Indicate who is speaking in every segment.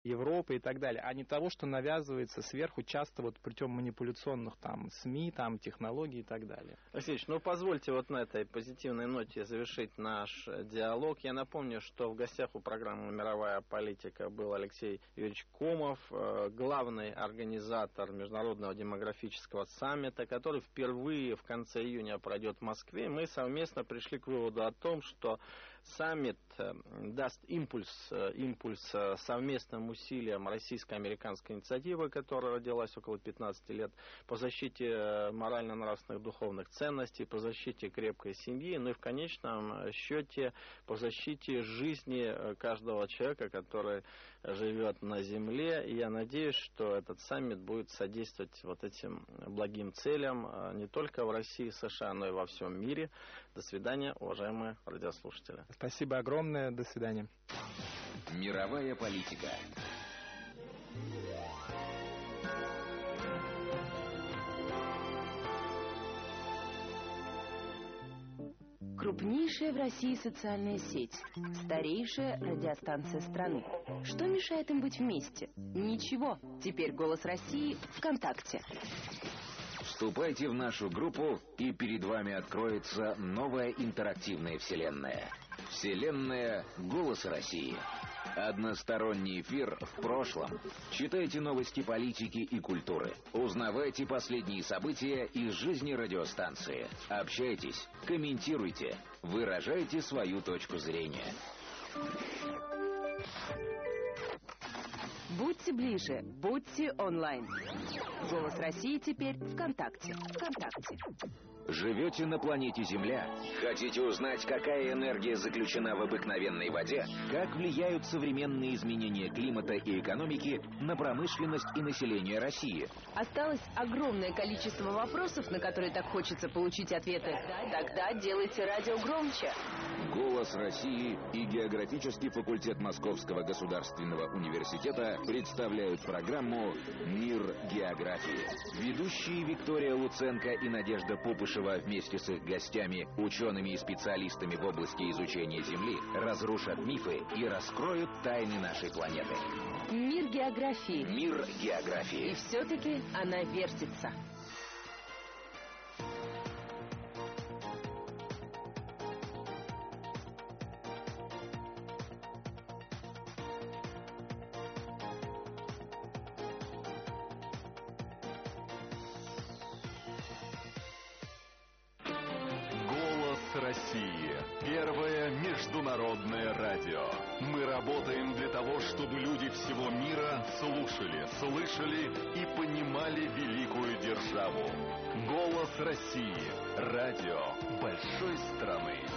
Speaker 1: Европы и так далее, а не того, что навязывается сверху часто вот путем манипуляционных там СМИ, там технологий и так далее.
Speaker 2: Алексей Ильич, позвольте вот на этой позитивной ноте завершить наш диалог. Я напомню, что в гостях у программы «Мировая политика» был Алексей Юрьевич Комов, главный организатор Международного демографического саммита, который впервые в конце июня пройдет в Москве. Мы совместно пришли к выводу о том, что саммит даст импульс совместным усилиям российско-американской инициативы, которая родилась около 15 лет, по защите морально-нравственных духовных ценностей, по защите крепкой семьи, и в конечном счете по защите жизни каждого человека, который живет на земле. И я надеюсь, что этот саммит будет содействовать вот этим благим целям не только в России и США, но и во всем мире. До свидания, уважаемые радиослушатели.
Speaker 1: Спасибо огромное. До свидания.
Speaker 3: Мировая политика.
Speaker 4: Крупнейшая в России социальная сеть, старейшая радиостанция страны. Что мешает им быть вместе? Ничего. Теперь «Голос России» ВКонтакте.
Speaker 3: Вступайте в нашу группу, и перед вами откроется новая интерактивная вселенная. Вселенная «Голоса России». Односторонний эфир в прошлом. Читайте новости политики и культуры. Узнавайте последние события из жизни радиостанции. Общайтесь, комментируйте, выражайте свою точку зрения.
Speaker 4: Будьте ближе, будьте онлайн. «Голос России» теперь ВКонтакте.
Speaker 3: Живете на планете Земля? Хотите узнать, какая энергия заключена в обыкновенной воде? Как влияют современные изменения климата и экономики на промышленность и население России?
Speaker 4: Осталось огромное количество вопросов, на которые так хочется получить ответы. Тогда делайте радио громче.
Speaker 3: «Голос России» и Географический факультет Московского государственного университета представляют программу «Мир географии». Ведущие Виктория Луценко и Надежда Пупышева вместе с их гостями, учеными и специалистами в области изучения Земли, разрушат мифы и раскроют тайны нашей планеты.
Speaker 4: Мир географии.
Speaker 3: Мир географии.
Speaker 4: И все-таки она вертится.
Speaker 5: России. Первое международное радио. Мы работаем для того, чтобы люди всего мира слушали, слышали и понимали великую державу. «Голос России». Радио большой страны.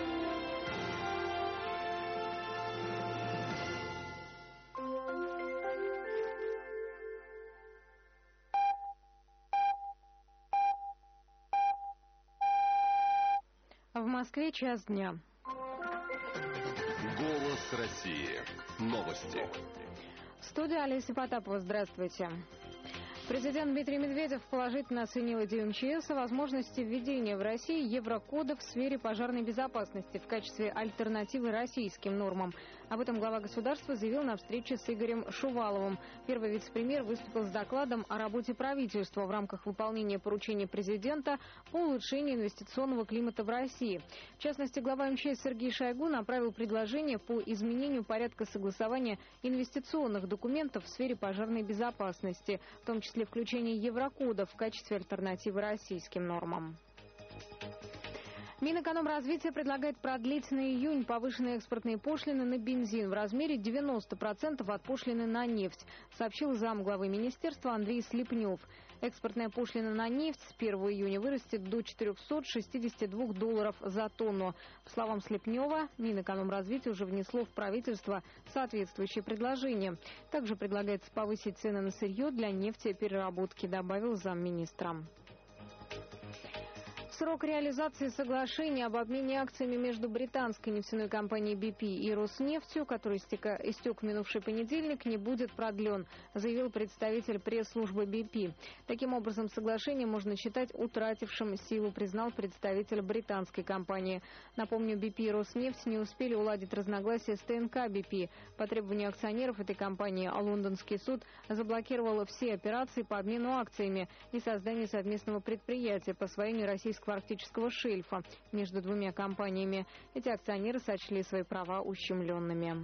Speaker 6: В Москве час дня.
Speaker 5: «Голос России». Новости.
Speaker 6: В студии Олеся Потапова. Здравствуйте. Президент Дмитрий Медведев положительно оценил идею МЧС о возможности введения в России еврокодов в сфере пожарной безопасности в качестве альтернативы российским нормам. Об этом глава государства заявил на встрече с Игорем Шуваловым. Первый вице-премьер выступил с докладом о работе правительства в рамках выполнения поручений президента по улучшению инвестиционного климата в России. В частности, глава МЧС Сергей Шойгу направил предложение по изменению порядка согласования инвестиционных документов в сфере пожарной безопасности, в том числе включение еврокодов в качестве альтернативы российским нормам. Минэкономразвития предлагает продлить на июнь повышенные экспортные пошлины на бензин в размере 90% от пошлины на нефть, сообщил замглавы министерства Андрей Слепнев. Экспортная пошлина на нефть с 1 июня вырастет до $462 за тонну. По словам Слепнева, Минэкономразвития уже внесло в правительство соответствующее предложение. Также предлагается повысить цены на сырье для нефтепереработки, добавил замминистра. В Срок реализации соглашения об обмене акциями между британской нефтяной компанией BP и Роснефтью, который истек в минувший понедельник, не будет продлен, заявил представитель пресс-службы BP. Таким образом, соглашение можно считать утратившим силу, признал представитель британской компании. Напомню, BP и Роснефть не успели уладить разногласия с ТНК BP. По требованию акционеров этой компании лондонский суд заблокировал все операции по обмену акциями и созданию совместного предприятия по освоению российского арктического шельфа между двумя компаниями. Эти акционеры сочли свои права ущемленными.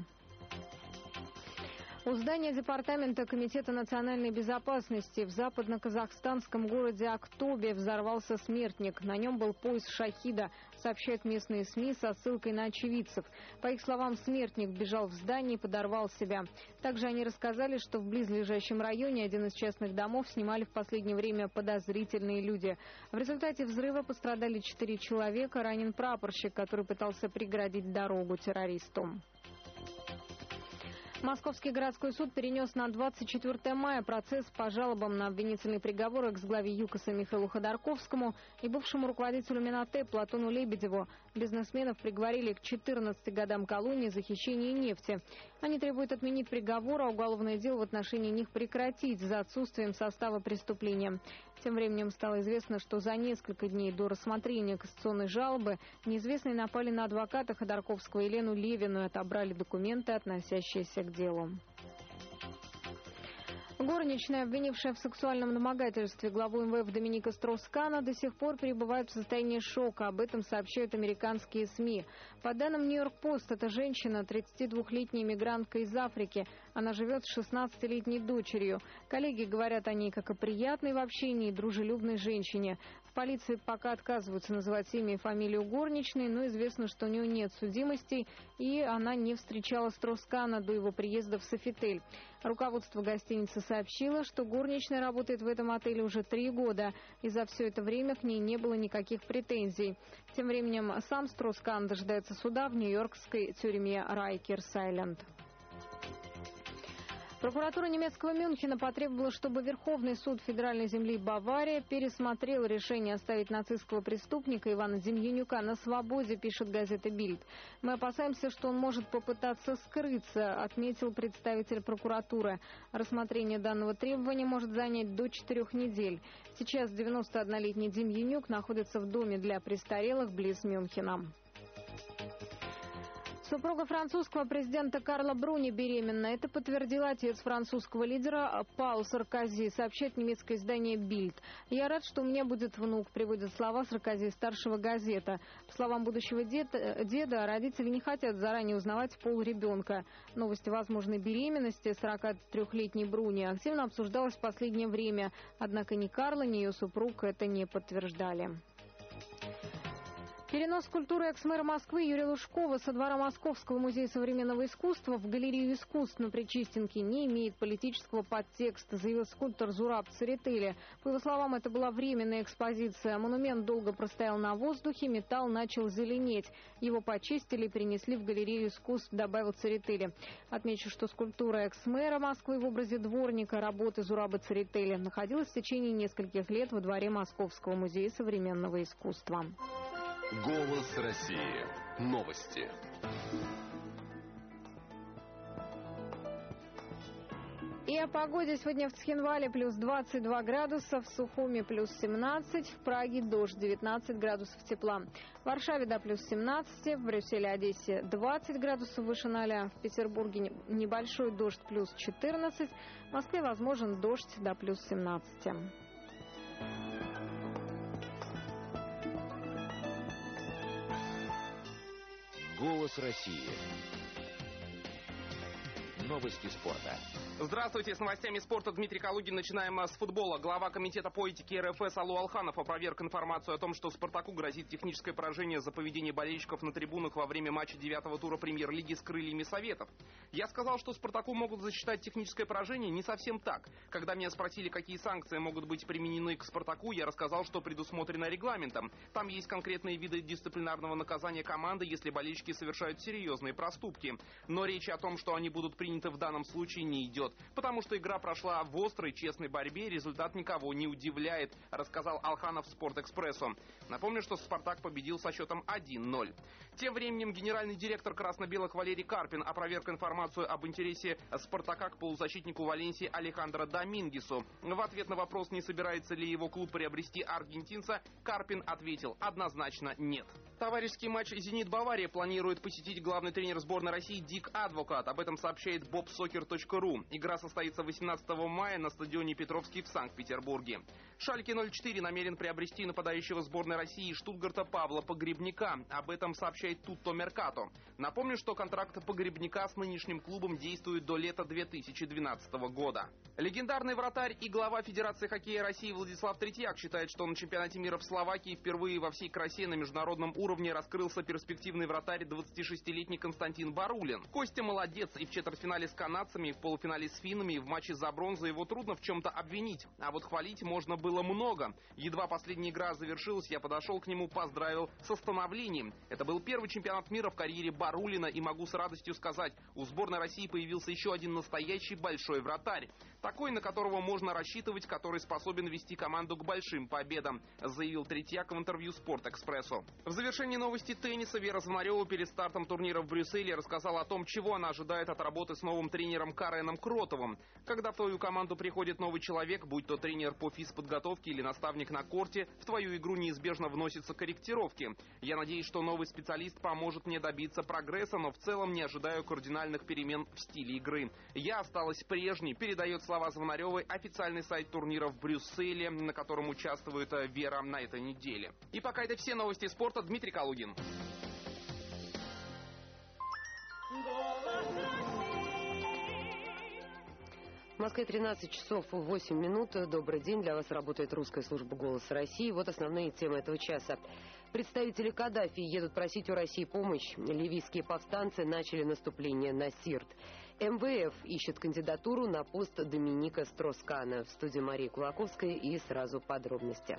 Speaker 6: У здания Департамента Комитета национальной безопасности в западно-казахстанском городе Актобе взорвался смертник. На нем был пояс шахида, сообщают местные СМИ со ссылкой на очевидцев. По их словам, смертник бежал в здание и подорвал себя. Также они рассказали, что в близлежащем районе один из частных домов снимали в последнее время подозрительные люди. В результате взрыва пострадали 4 человека, ранен прапорщик, который пытался преградить дорогу террористу. Московский городской суд перенес на 24 мая процесс по жалобам на обвинительный приговор экс-главе ЮКОСа Михаилу Ходорковскому и бывшему руководителю Минате Платону Лебедеву. Бизнесменов приговорили к 14 годам колонии за хищение нефти. Они требуют отменить приговор, а уголовное дело в отношении них прекратить за отсутствием состава преступления. Тем временем стало известно, что за несколько дней до рассмотрения кассационной жалобы неизвестные напали на адвоката Ходорковского Елену Левину и отобрали документы, относящиеся к делу. Горничная, обвинившая в сексуальном домогательстве главу МВФ Доминика Строс-Кана, до сих пор пребывает в состоянии шока. Об этом сообщают американские СМИ. По данным Нью-Йорк-Пост, эта женщина, 32-летняя мигрантка из Африки. Она живет с 16-летней дочерью. Коллеги говорят о ней как о приятной в общении и дружелюбной женщине. В полиции пока отказываются называть имя и фамилию горничной, но известно, что у нее нет судимостей, и она не встречала Строс-Кана до его приезда в Софитель. Руководство гостиницы сообщило, что горничная работает в этом отеле уже 3 года, и за все это время к ней не было никаких претензий. Тем временем сам Строс-Кан дожидается суда в нью-йоркской тюрьме Райкерс-Айленд. Прокуратура немецкого Мюнхена потребовала, чтобы Верховный суд федеральной земли Бавария пересмотрел решение оставить нацистского преступника Ивана Демьянюка на свободе, пишет газета «Бильд». «Мы опасаемся, что он может попытаться скрыться», отметил представитель прокуратуры. Рассмотрение данного требования может занять до 4 недель. Сейчас 91-летний Демьянюк находится в доме для престарелых близ Мюнхена. Супруга французского президента Карла Бруни беременна. Это подтвердил отец французского лидера Паул Саркози, сообщает немецкое издание «Бильд». «Я рад, что у меня будет внук», приводят слова Саркози-старшего газета. По словам будущего деда, родители не хотят заранее узнавать пол ребенка. Новость возможной беременности 43-летней Бруни активно обсуждалась в последнее время. Однако ни Карла, ни ее супруг это не подтверждали. Перенос скульптуры экс-мэра Москвы Юрия Лужкова со двора Московского музея современного искусства в галерею искусств на Причистенке не имеет политического подтекста, заявил скульптор Зураб Церетели. По его словам, это была временная экспозиция. Монумент долго простоял на воздухе, металл начал зеленеть. Его почистили и перенесли в галерею искусств, добавил Церетели. Отмечу, что скульптура экс-мэра Москвы в образе дворника работы Зураба Церетели находилась в течение нескольких лет во дворе Московского музея современного искусства.
Speaker 5: Голос России. Новости.
Speaker 6: И о погоде. Сегодня в Цхинвале плюс 22 градуса, в Сухуми плюс 17, в Праге дождь, 19 градусов тепла. В Варшаве до плюс 17, в Брюсселе, Одессе 20 градусов выше 0, в Петербурге небольшой дождь плюс 14, в Москве возможен дождь до плюс 17.
Speaker 3: Голос России. Новости спорта.
Speaker 7: Здравствуйте, с новостями спорта Дмитрий Калугин. Начинаем с футбола. Глава комитета по этике РФС Алу Алханов опроверг информацию о том, что «Спартаку» грозит техническое поражение за поведение болельщиков на трибунах во время матча 9-го тура премьер-лиги с крыльями Советов. Я сказал, что «Спартаку» могут засчитать техническое поражение. Не совсем так. Когда меня спросили, какие санкции могут быть применены к «Спартаку», я рассказал, что предусмотрено регламентом. Там есть конкретные виды дисциплинарного наказания команды, если болельщики совершают серьезные проступки. Но речи о том, что они будут приняты в данном случае, не идет. вперед. Потому что игра прошла в острой, честной борьбе, результат никого не удивляет, рассказал Алханов «Спортэкспрессу». Напомню, что «Спартак» победил со счетом 1-0. Тем временем генеральный директор красно-белых Валерий Карпин опроверг информацию об интересе «Спартака» к полузащитнику Валенсии Алехандро Домингесу. В ответ на вопрос, не собирается ли его клуб приобрести аргентинца, Карпин ответил: однозначно нет. Товарищеский матч «Зенит-Бавария» планирует посетить главный тренер сборной России Дик Адвокат. Об этом сообщает bobsoccer.ru. Игра состоится 18 мая на стадионе Петровский в Санкт-Петербурге. Шальке 04 намерен приобрести нападающего сборной России Штутгарта Павла Погребняка. Об этом сообщает Tutto Mercato. Напомню, что контракт Погребняка с нынешним клубом действует до лета 2012 года. Легендарный вратарь и глава Федерации хоккея России Владислав Третьяк считает, что на чемпионате мира в Словакии впервые во всей красе на международном уровне раскрылся перспективный вратарь 26-летний Константин Барулин. Костя молодец, и в четвертьфинале с канадцами, и в полуфинале с финнами, и в матче за бронзу его трудно в чем-то обвинить. А вот хвалить можно было много. Едва последняя игра завершилась, я подошел к нему, поздравил со становлением. Это был первый чемпионат мира в карьере Барулина, и могу с радостью сказать, у сборной России появился еще один настоящий большой вратарь. Такой, на которого можно рассчитывать, который способен вести команду к большим победам, заявил Третьяк в интервью «Спортэкспрессу». В завершении новости тенниса Вера Звонарева перед стартом турнира в Брюсселе рассказала о том, чего она ожидает от работы с новым тренером Кареном Кротовым. Когда в твою команду приходит новый человек, будь то тренер по физподготовке или наставник на корте, в твою игру неизбежно вносятся корректировки. Я надеюсь, что новый специалист поможет мне добиться прогресса, но в целом не ожидаю кардинальных перемен в стиле игры. Я осталась прежней, передает слова Звонаревой официальный сайт турнира в Брюсселе, на котором участвует Вера на этой неделе. И пока это все новости спорта. Дмитрий Калугин.
Speaker 8: В Москве 13 часов 8 минут. Добрый день. Для вас работает русская служба «Голос России». Вот основные темы этого часа. Представители Каддафи едут просить у России помощь. Ливийские повстанцы начали наступление на Сирт. МВФ ищет кандидатуру на пост Доминика Строскана. В студии Мария Кулаковская, и сразу подробности.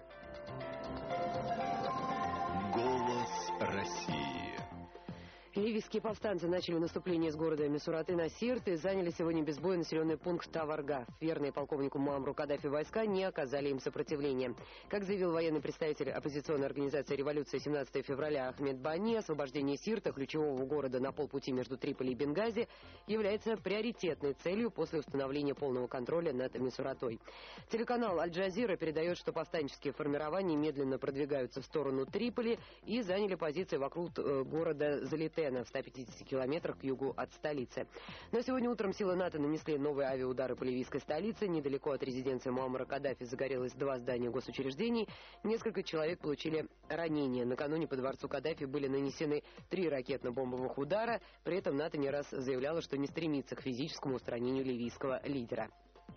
Speaker 5: Голос России.
Speaker 8: Ливийские повстанцы начали наступление с города Мисураты на Сирт и заняли сегодня без боя населенный пункт Таварга. Верные полковнику Муамру Каддафи войска не оказали им сопротивления. Как заявил военный представитель оппозиционной организации «Революция» 17 февраля Ахмед Бани, освобождение Сирта, ключевого города на полпути между Триполи и Бенгази, является приоритетной целью после установления полного контроля над Мисуратой. Телеканал «Аль-Джазира» передает, что повстанческие формирования медленно продвигаются в сторону Триполи и заняли позиции вокруг города Залитена в 150 километрах к югу от столицы. Но сегодня утром силы НАТО нанесли новые авиаудары по ливийской столице. Недалеко от резиденции Муаммара Каддафи загорелось 2 здания госучреждений. Несколько человек получили ранения. Накануне по дворцу Каддафи были нанесены 3 ракетно-бомбовых удара. При этом НАТО не раз заявляло, что не стремится к физическому устранению ливийского лидера.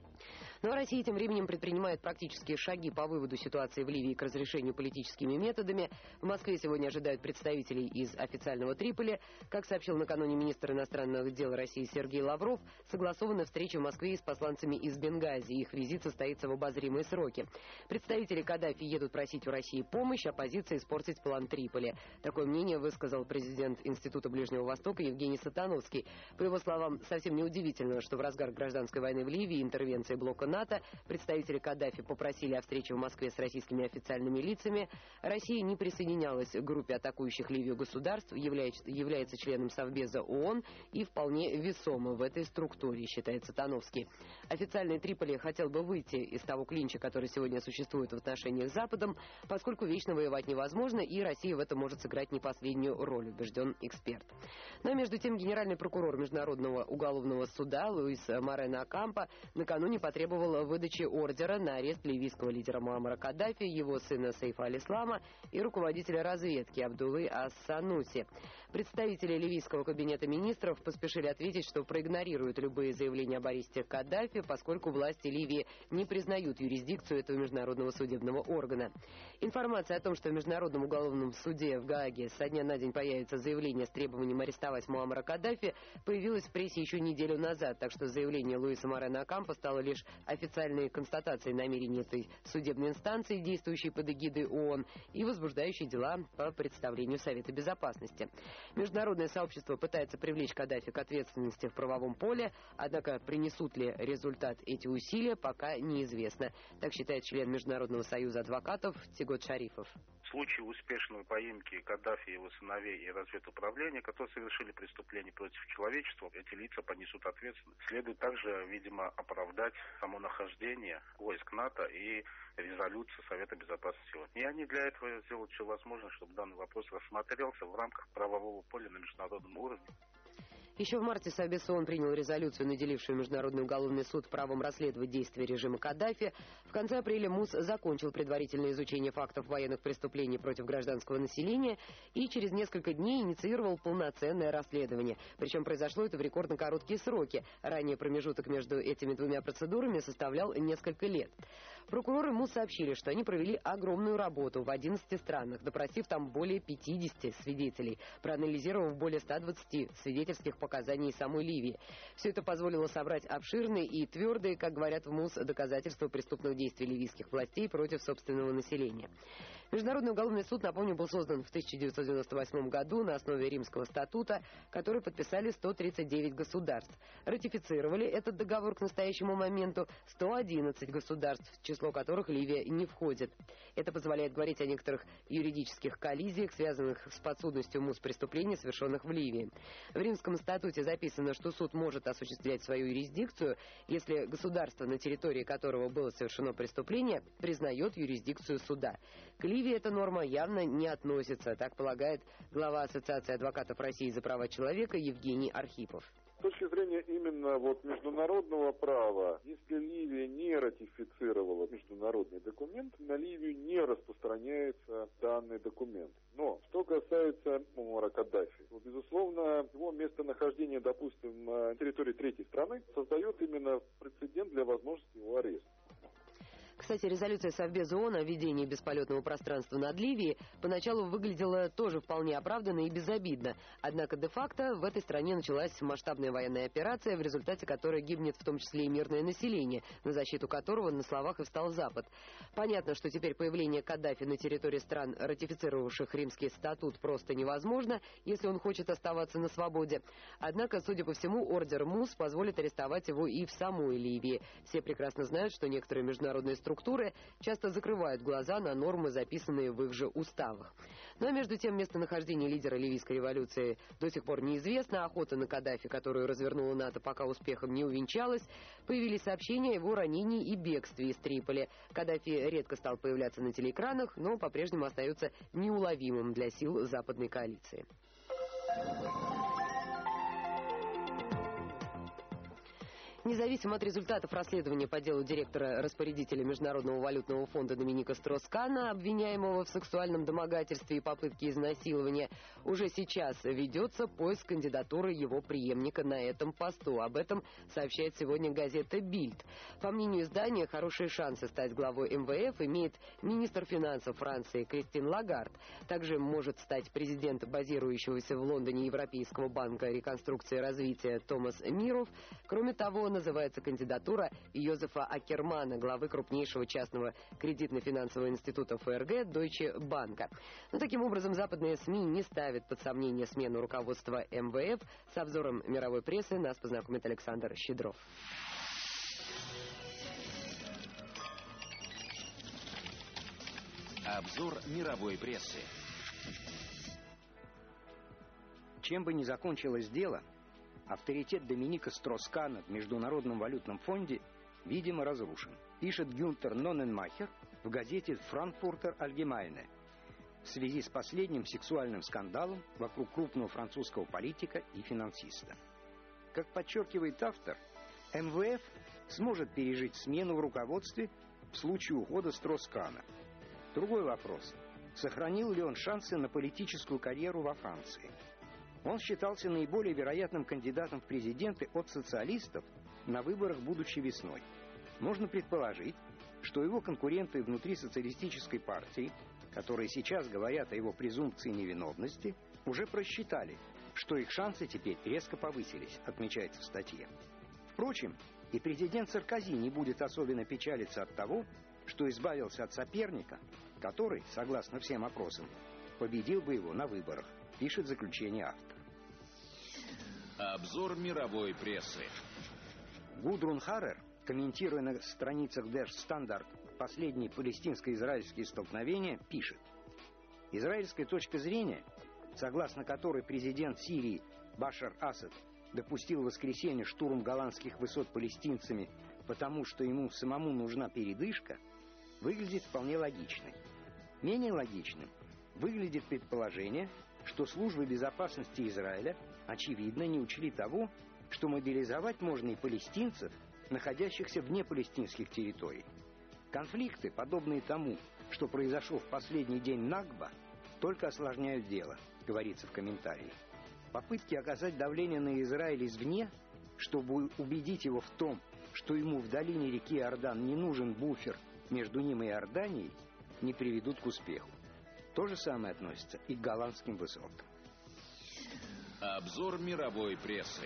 Speaker 8: Но Россия тем временем предпринимает практические шаги по выводу ситуации в Ливии к разрешению политическими методами. В Москве сегодня ожидают представителей из официального Триполи. Как сообщил накануне министр иностранных дел России Сергей Лавров, согласована встреча в Москве с посланцами из Бенгази. Их визит состоится в обозримые сроки. Представители Каддафи едут просить у России помощь, оппозиция испортить план Триполи. Такое мнение высказал президент Института Ближнего Востока Евгений Сатановский. По его словам, совсем неудивительно, что в разгар гражданской войны в Ливии, интервенции блока НАТО, представители Каддафи попросили о встрече в Москве с российскими официальными лицами. Россия не присоединялась к группе атакующих Ливию государств, является членом Совбеза ООН и вполне весома в этой структуре, считает Сатановский. Официальный Триполи хотел бы выйти из того клинча, который сегодня существует в отношениях с Западом, поскольку вечно воевать невозможно, и Россия в этом может сыграть не последнюю роль, убежден эксперт. Но между тем генеральный прокурор Международного уголовного суда Луис Морено Окампо накануне потребовал выдачи ордера на арест ливийского лидера Муаммара Каддафи, его сына Сейфа аль-Ислама и руководителя разведки Абдуллы ас-Сануси. Представители ливийского кабинета министров поспешили ответить, что проигнорируют любые заявления об аресте Каддафи, поскольку власти Ливии не признают юрисдикцию этого международного судебного органа. Информация о том, что в Международном уголовном суде в Гааге со дня на день появится заявление с требованием арестовать Муаммара Каддафи, появилась в прессе еще неделю назад, так что заявление Луиса Морено Окампо стало лишь официальной констатацией намерений этой судебной инстанции, действующей под эгидой ООН, и возбуждающей дела по представлению Совета Безопасности. Международное сообщество пытается привлечь Каддафи к ответственности в правовом поле, однако принесут ли результат эти усилия, пока неизвестно. Так считает член Международного союза адвокатов Тигот Шарифов.
Speaker 9: В случае успешной поимки Каддафи, его сыновей и разведуправления, которые совершили преступление против человечества, эти лица понесут ответственность. Следует также, видимо, оправдать само нахождение войск НАТО и резолюции Совета Безопасности ООН. И они для этого сделают все возможное, чтобы данный вопрос рассмотрелся в рамках правового поля на международном уровне.
Speaker 8: Еще в марте Совбез ООН принял резолюцию, наделившую Международный уголовный суд правом расследовать действия режима Каддафи. В конце апреля МУС закончил предварительное изучение фактов военных преступлений против гражданского населения и через несколько дней инициировал полноценное расследование. Причем произошло это в рекордно короткие сроки. Ранее промежуток между этими двумя процедурами составлял несколько лет. Прокуроры МУС сообщили, что они провели огромную работу в 11 странах, допросив там более 50 свидетелей, проанализировав более 120 свидетельских показаний самой Ливии. Все это позволило собрать обширные и твердые, как говорят в МУС, доказательства преступных действий ливийских властей против собственного населения. Международный уголовный суд, напомню, был создан в 1998 году на основе Римского статута, который подписали 139 государств. Ратифицировали этот договор к настоящему моменту 111 государств, в число которых Ливия не входит. Это позволяет говорить о некоторых юридических коллизиях, связанных с подсудностью МУС преступлений, совершенных в Ливии. В Римском статуте записано, что суд может осуществлять свою юрисдикцию, если государство, на территории которого было совершено преступление, признает юрисдикцию суда. К Ливии эта норма явно не относится, так полагает глава Ассоциации адвокатов России за права человека Евгений Архипов.
Speaker 10: С точки зрения именно международного права, если Ливия не ратифицировала международный документ, на Ливию не распространяется данный документ. Но что касается Муаммара Каддафи, то, безусловно, его местонахождение, допустим, на территории третьей страны создает именно прецедент для возможности его ареста.
Speaker 8: Кстати, резолюция Совбеза ООН о введении бесполетного пространства над Ливией поначалу выглядела тоже вполне оправданно и безобидно. Однако де-факто в этой стране началась масштабная военная операция, в результате которой гибнет в том числе и мирное население, на защиту которого на словах и встал Запад. Понятно, что теперь появление Каддафи на территории стран, ратифицировавших Римский статут, просто невозможно, если он хочет оставаться на свободе. Однако, судя по всему, ордер МУС позволит арестовать его и в самой Ливии. Все прекрасно знают, что некоторые международные структуры часто закрывают глаза на нормы, записанные в их же уставах. Но между тем местонахождение лидера ливийской революции до сих пор неизвестно. Охота на Каддафи, которую развернула НАТО, пока успехом не увенчалась. Появились сообщения о его ранении и бегстве из Триполи. Каддафи редко стал появляться на телеэкранах, но по-прежнему остается неуловимым для сил западной коалиции. Независимо от результатов расследования по делу директора-распорядителя Международного валютного фонда Доминика Строс-Кана, обвиняемого в сексуальном домогательстве и попытке изнасилования, уже сейчас ведется поиск кандидатуры его преемника на этом посту. Об этом сообщает сегодня газета «Бильд». По мнению издания, хорошие шансы стать главой МВФ имеет министр финансов Франции Кристин Лагард. Также может стать президент базирующегося в Лондоне Европейского банка реконструкции и развития Томас Миров. Кроме того, называется кандидатура Йозефа Акермана, главы крупнейшего частного кредитно-финансового института ФРГ Deutsche Bank. Но таким образом западные СМИ не ставят под сомнение смену руководства МВФ. С обзором мировой прессы нас познакомит Александр Щедров.
Speaker 3: Обзор мировой прессы.
Speaker 11: Чем бы ни закончилось дело, авторитет Доминика Строс-Кана в Международном валютном фонде, видимо, разрушен, пишет Гюнтер Ноненмахер в газете «Франкфуртер Альгемайне» в связи с последним сексуальным скандалом вокруг крупного французского политика и финансиста. Как подчеркивает автор, МВФ сможет пережить смену в руководстве в случае ухода Строс-Кана. Другой вопрос – сохранил ли он шансы на политическую карьеру во Франции? Он считался наиболее вероятным кандидатом в президенты от социалистов на выборах будущей весной. Можно предположить, что его конкуренты внутри социалистической партии, которые сейчас говорят о его презумпции невиновности, уже просчитали, что их шансы теперь резко повысились, отмечается в статье. Впрочем, И президент Саркози не будет особенно печалиться от того, что избавился от соперника, который, согласно всем опросам, победил бы его на выборах, пишет заключение автор.
Speaker 3: Обзор мировой прессы.
Speaker 11: Гудрун Харрер, комментируя на страницах Der Standard последние палестинско-израильские столкновения, пишет: израильская точка зрения, согласно которой президент Сирии Башар Асад допустил в воскресенье штурм голландских высот палестинцами, потому что ему самому нужна передышка, выглядит вполне логичной. Менее логичным выглядит предположение, что службы безопасности Израиля, очевидно, не учли того, что мобилизовать можно и палестинцев, находящихся вне палестинских территорий. Конфликты, подобные тому, что произошел в последний день Накба, только осложняют дело, говорится в комментарии. Попытки оказать давление на Израиль извне, чтобы убедить его в том, что ему в долине реки Иордан не нужен буфер между ним и Иорданией, не приведут к успеху. То же самое относится и к голландским высотам.
Speaker 3: Обзор мировой прессы.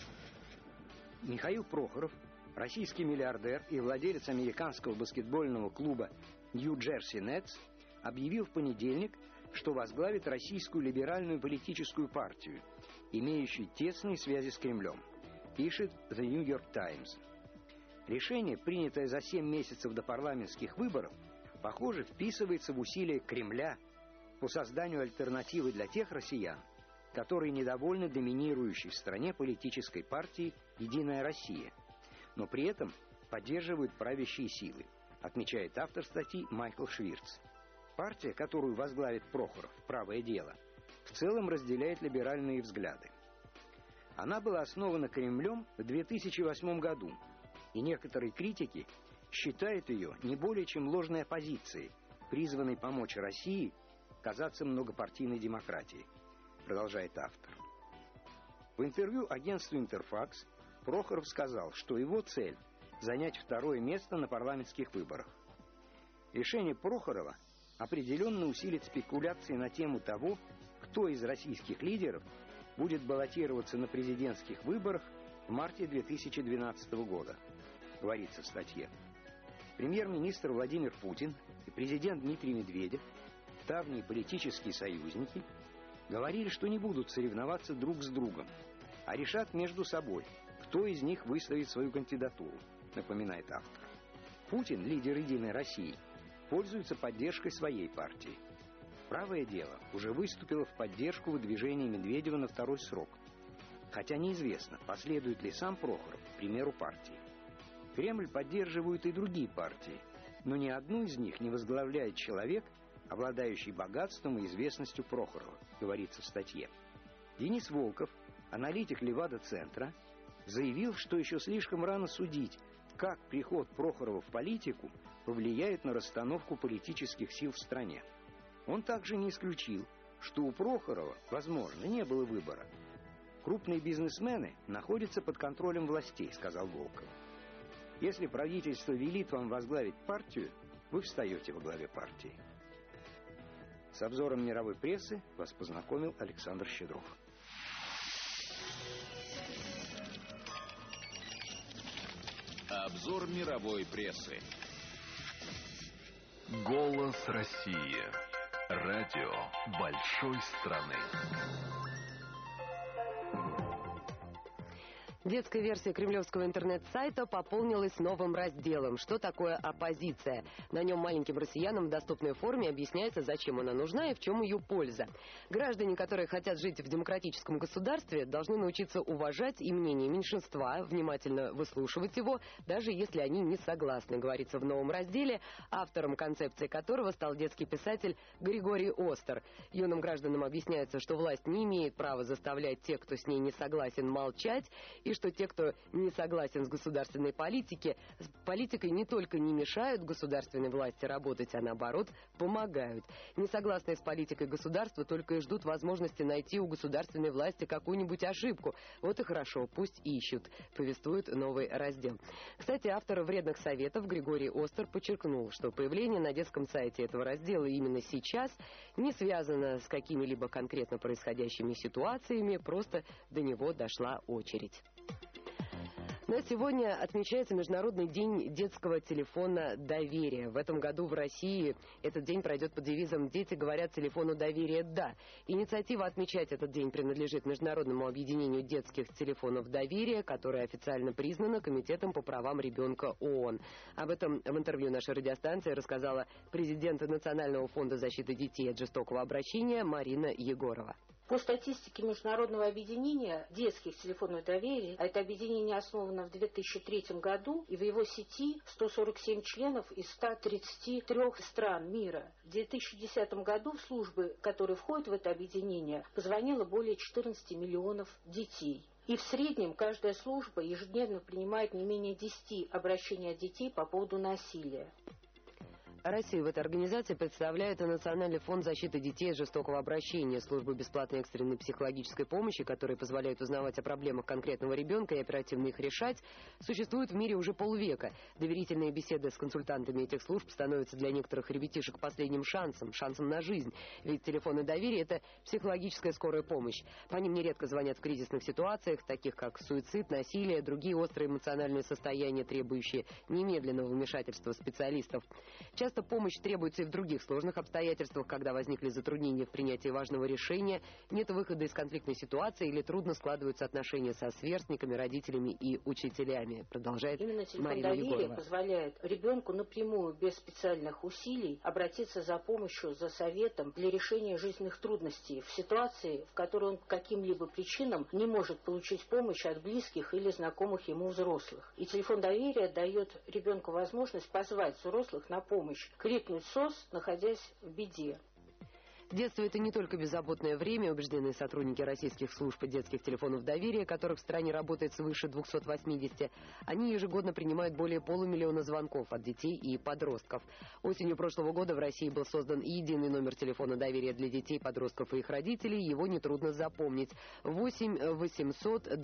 Speaker 11: Михаил Прохоров, российский миллиардер и владелец американского баскетбольного клуба Нью-Джерси Нетс, объявил в понедельник, что возглавит российскую либеральную политическую партию, имеющую тесные связи с Кремлем, пишет The New York Times. Решение, принятое за 7 месяцев до парламентских выборов, похоже, вписывается в усилия Кремля по созданию альтернативы для тех россиян, которые недовольны доминирующей в стране политической партией «Единая Россия», но при этом поддерживают правящие силы, отмечает автор статьи Майкл Швирц. Партия, которую возглавит Прохоров, «Правое дело», в целом разделяет либеральные взгляды. Она была основана Кремлем в 2008 году, и некоторые критики считают ее не более чем ложной оппозицией, призванной помочь России казаться многопартийной демократией, продолжает автор. В интервью агентству «Интерфакс» Прохоров сказал, что его цель – занять 2-е место на парламентских выборах. Решение Прохорова определенно усилит спекуляции на тему того, кто из российских лидеров будет баллотироваться на президентских выборах в марте 2012 года, говорится в статье. Премьер-министр Владимир Путин и президент Дмитрий Медведев, давние политические союзники, говорили, что не будут соревноваться друг с другом, а решат между собой, кто из них выставит свою кандидатуру, напоминает автор. Путин, лидер «Единой России», пользуется поддержкой своей партии. «Правое дело» уже выступило в поддержку выдвижения Медведева на 2-й срок, хотя неизвестно, последует ли сам Прохоров примеру партии. Кремль поддерживают и другие партии, но ни одну из них не возглавляет человек, обладающий богатством и известностью Прохорова, говорится в статье. Денис Волков, аналитик Левада-центра, заявил, что еще слишком рано судить, как приход Прохорова в политику повлияет на расстановку политических сил в стране. Он также не исключил, что у Прохорова, возможно, не было выбора. «Крупные бизнесмены находятся под контролем властей», — сказал Волков. «Если правительство велит вам возглавить партию, вы встаете во главе партии». С обзором мировой прессы вас познакомил Александр Щедров.
Speaker 3: Обзор мировой прессы.
Speaker 5: Голос России. Радио большой страны.
Speaker 8: Детская версия кремлевского интернет-сайта пополнилась новым разделом «Что такое оппозиция?». На нем маленьким россиянам в доступной форме объясняется, зачем она нужна и в чем ее польза. Граждане, которые хотят жить в демократическом государстве, должны научиться уважать и мнение меньшинства, внимательно выслушивать его, даже если они не согласны, говорится в новом разделе, автором концепции которого стал детский писатель Григорий Остер. Юным гражданам объясняется, что власть не имеет права заставлять тех, кто с ней не согласен, молчать, и что те, кто не согласен с государственной политикой не только не мешают государственной власти работать, а наоборот помогают. Несогласные с политикой государства только и ждут возможности найти у государственной власти какую-нибудь ошибку. Вот и хорошо, пусть ищут, повествует новый раздел. Кстати, автор «Вредных советов» Григорий Остер подчеркнул, что появление на детском сайте этого раздела именно сейчас не связано с какими-либо конкретно происходящими ситуациями, просто до него дошла очередь. На сегодня отмечается Международный день детского телефона доверия. В этом году в России этот день пройдет под девизом «Дети говорят телефону доверия да». Инициатива отмечать этот день принадлежит Международному объединению детских телефонов доверия, которое официально признано Комитетом по правам ребенка ООН. Об этом в интервью нашей радиостанции рассказала президент Национального фонда защиты детей от жестокого обращения Марина Егорова.
Speaker 12: По статистике Международного объединения детских телефонов доверия, а это объединение основано в 2003 году, и в его сети 147 членов из 133 стран мира. В 2010 году в службы, которые входят в это объединение, позвонило более 14 миллионов детей. И в среднем каждая служба ежедневно принимает не менее 10 обращений от детей по поводу насилия.
Speaker 8: Россию в этой организации представляет и Национальный фонд защиты детей от жестокого обращения, службы бесплатной экстренной психологической помощи, которые позволяют узнавать о проблемах конкретного ребенка и оперативно их решать, существует в мире уже полвека. Доверительные беседы с консультантами этих служб становятся для некоторых ребятишек последним шансом на жизнь. Ведь телефоны доверия – это психологическая скорая помощь. По ним нередко звонят в кризисных ситуациях, таких как суицид, насилие, другие острые эмоциональные состояния, требующие немедленного вмешательства специалистов. Часто помощь требуется и в других сложных обстоятельствах, когда возникли затруднения в принятии важного решения, нет выхода из конфликтной ситуации или трудно складываются отношения со сверстниками, родителями и учителями, продолжает
Speaker 12: Именно телефон
Speaker 8: Марина
Speaker 12: доверия
Speaker 8: Егорова.
Speaker 12: позволяет ребенку напрямую, без специальных усилий, обратиться за помощью, за советом для решения жизненных трудностей в ситуации, в которой он по каким-либо причинам не может получить помощь от близких или знакомых ему взрослых. И телефон доверия дает ребенку возможность позвать взрослых на помощь, крикнуть «СОС», находясь в беде.
Speaker 8: Детство – это не только беззаботное время, убеждены сотрудники российских служб детских телефонов доверия, которых в стране работает свыше 280. Они ежегодно принимают более 500 000 звонков от детей и подростков. Осенью прошлого года в России был создан единый номер телефона доверия для детей, подростков и их родителей. Его нетрудно запомнить – 8 800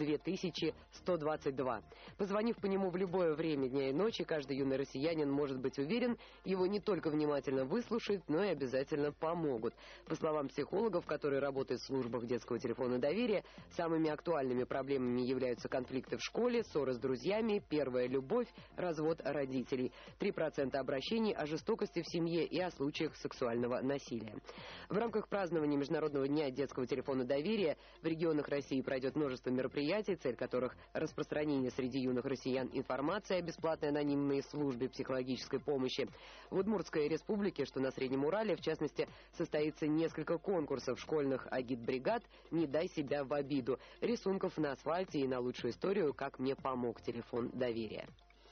Speaker 8: 2122. Позвонив по нему в любое время дня и ночи, каждый юный россиянин может быть уверен, его не только внимательно выслушают, но и обязательно помогут. По словам психологов, которые работают в службах детского телефона доверия, самыми актуальными проблемами являются конфликты в школе, ссоры с друзьями, первая любовь, развод родителей. 3% обращений о жестокости в семье и о случаях сексуального насилия. В рамках празднования Международного дня детского телефона доверия в регионах России пройдет множество мероприятий, цель которых – распространение среди юных россиян информации о бесплатной анонимной службе психологической помощи. В Удмуртской республике, что на Среднем Урале, в частности, состоится несколько конкурсов школьных агитбригад «Не дай себя в обиду», рисунков на асфальте и на лучшую историю «Как мне помог телефон доверия».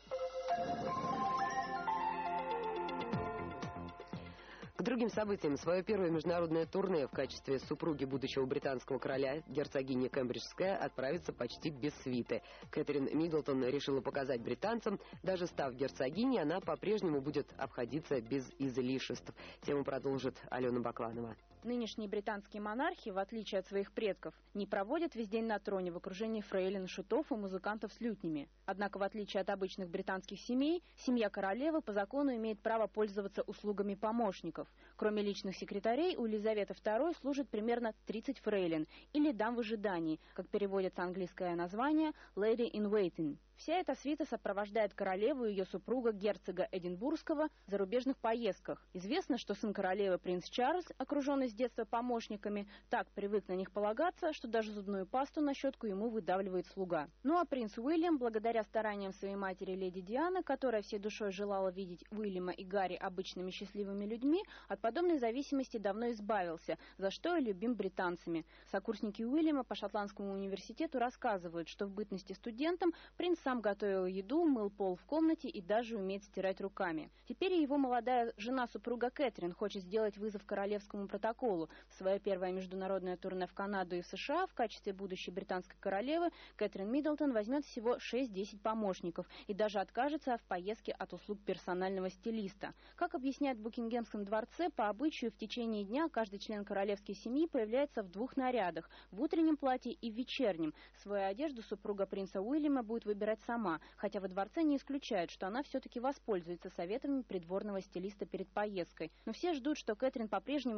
Speaker 8: К другим событиям. Свое первое международное турне в качестве супруги будущего британского короля, герцогиня Кембриджская, отправится почти без свиты. Кэтрин Миддлтон решила показать британцам, даже став герцогиней, она по-прежнему будет обходиться без излишеств. Тему продолжит Алена Бакланова.
Speaker 13: Нынешние британские монархи, в отличие от своих предков, не проводят весь день на троне в окружении фрейлин, шутов и музыкантов с лютнями. Однако, в отличие от обычных британских семей, семья королевы по закону имеет право пользоваться услугами помощников. Кроме личных секретарей, у Елизаветы II служит примерно 30 фрейлин, или дам в ожидании, как переводится английское название «lady in waiting». Вся эта свита сопровождает королеву и ее супруга герцога Эдинбургского в зарубежных поездках. Известно, что сын королевы принц Чарльз, окруженный с детства помощниками, так привык на них полагаться, что даже зубную пасту на щетку ему выдавливает слуга. Ну а принц Уильям, благодаря стараниям своей матери леди Дианы, которая всей душой желала видеть Уильяма и Гарри обычными счастливыми людьми, от подобной зависимости давно избавился, за что и любим британцами. Сокурсники Уильяма по Шотландскому университету рассказывают, что в бытности студентом принц сам готовил еду, мыл пол в комнате и даже умеет стирать руками. Теперь его молодая жена-супруга Кэтрин хочет сделать вызов королевскому протоколу. В свое первое международное турне в Канаду и в США в качестве будущей британской королевы Кэтрин Миддлтон возьмет всего 6-10 помощников и даже откажется в поездке от услуг персонального стилиста. Как объясняют в Букингемском дворце, по обычаю в течение дня каждый член королевской семьи появляется в 2 нарядах – в утреннем платье и в вечернем. Свою одежду супруга принца Уильяма будет выбирать сама, хотя во дворце не исключают, что она все-таки воспользуется советами придворного стилиста перед поездкой. Но все ждут, что Кэтрин по-прежнему будет радовать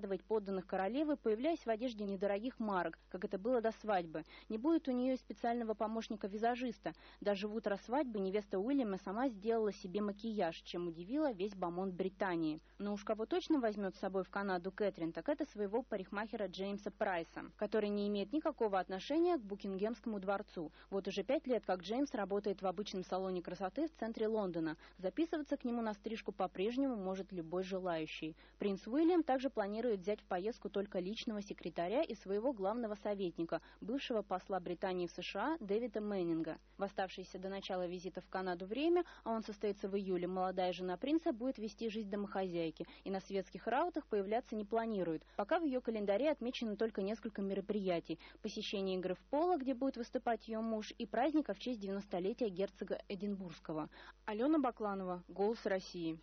Speaker 13: радовать подданных королевы, появляясь в одежде недорогих марок, как это было до свадьбы. Не будет у нее специального помощника-визажиста. Даже в утро свадьбы невеста Уильяма сама сделала себе макияж, чем удивила весь бомонд Британии. Но уж кого точно возьмет с собой в Канаду Кэтрин, так это своего парикмахера Джеймса Прайса, который не имеет никакого отношения к Букингемскому дворцу. Вот уже 5 лет, как Джеймс работает в обычном салоне красоты в центре Лондона. Записываться к нему на стрижку по-прежнему может любой желающий. Принц Уильям также планирует взять в поездку только личного секретаря и своего главного советника, бывшего посла Британии в США Дэвида Мэннинга. В оставшееся до начала визита в Канаду время, а он состоится в июле, молодая жена принца будет вести жизнь домохозяйки и на светских раутах появляться не планирует. Пока в ее календаре отмечено только несколько мероприятий. Посещение игры в поло, где будет выступать ее муж, и праздника в честь 90-летия герцога Эдинбургского. Алена Бакланова, «Голос России».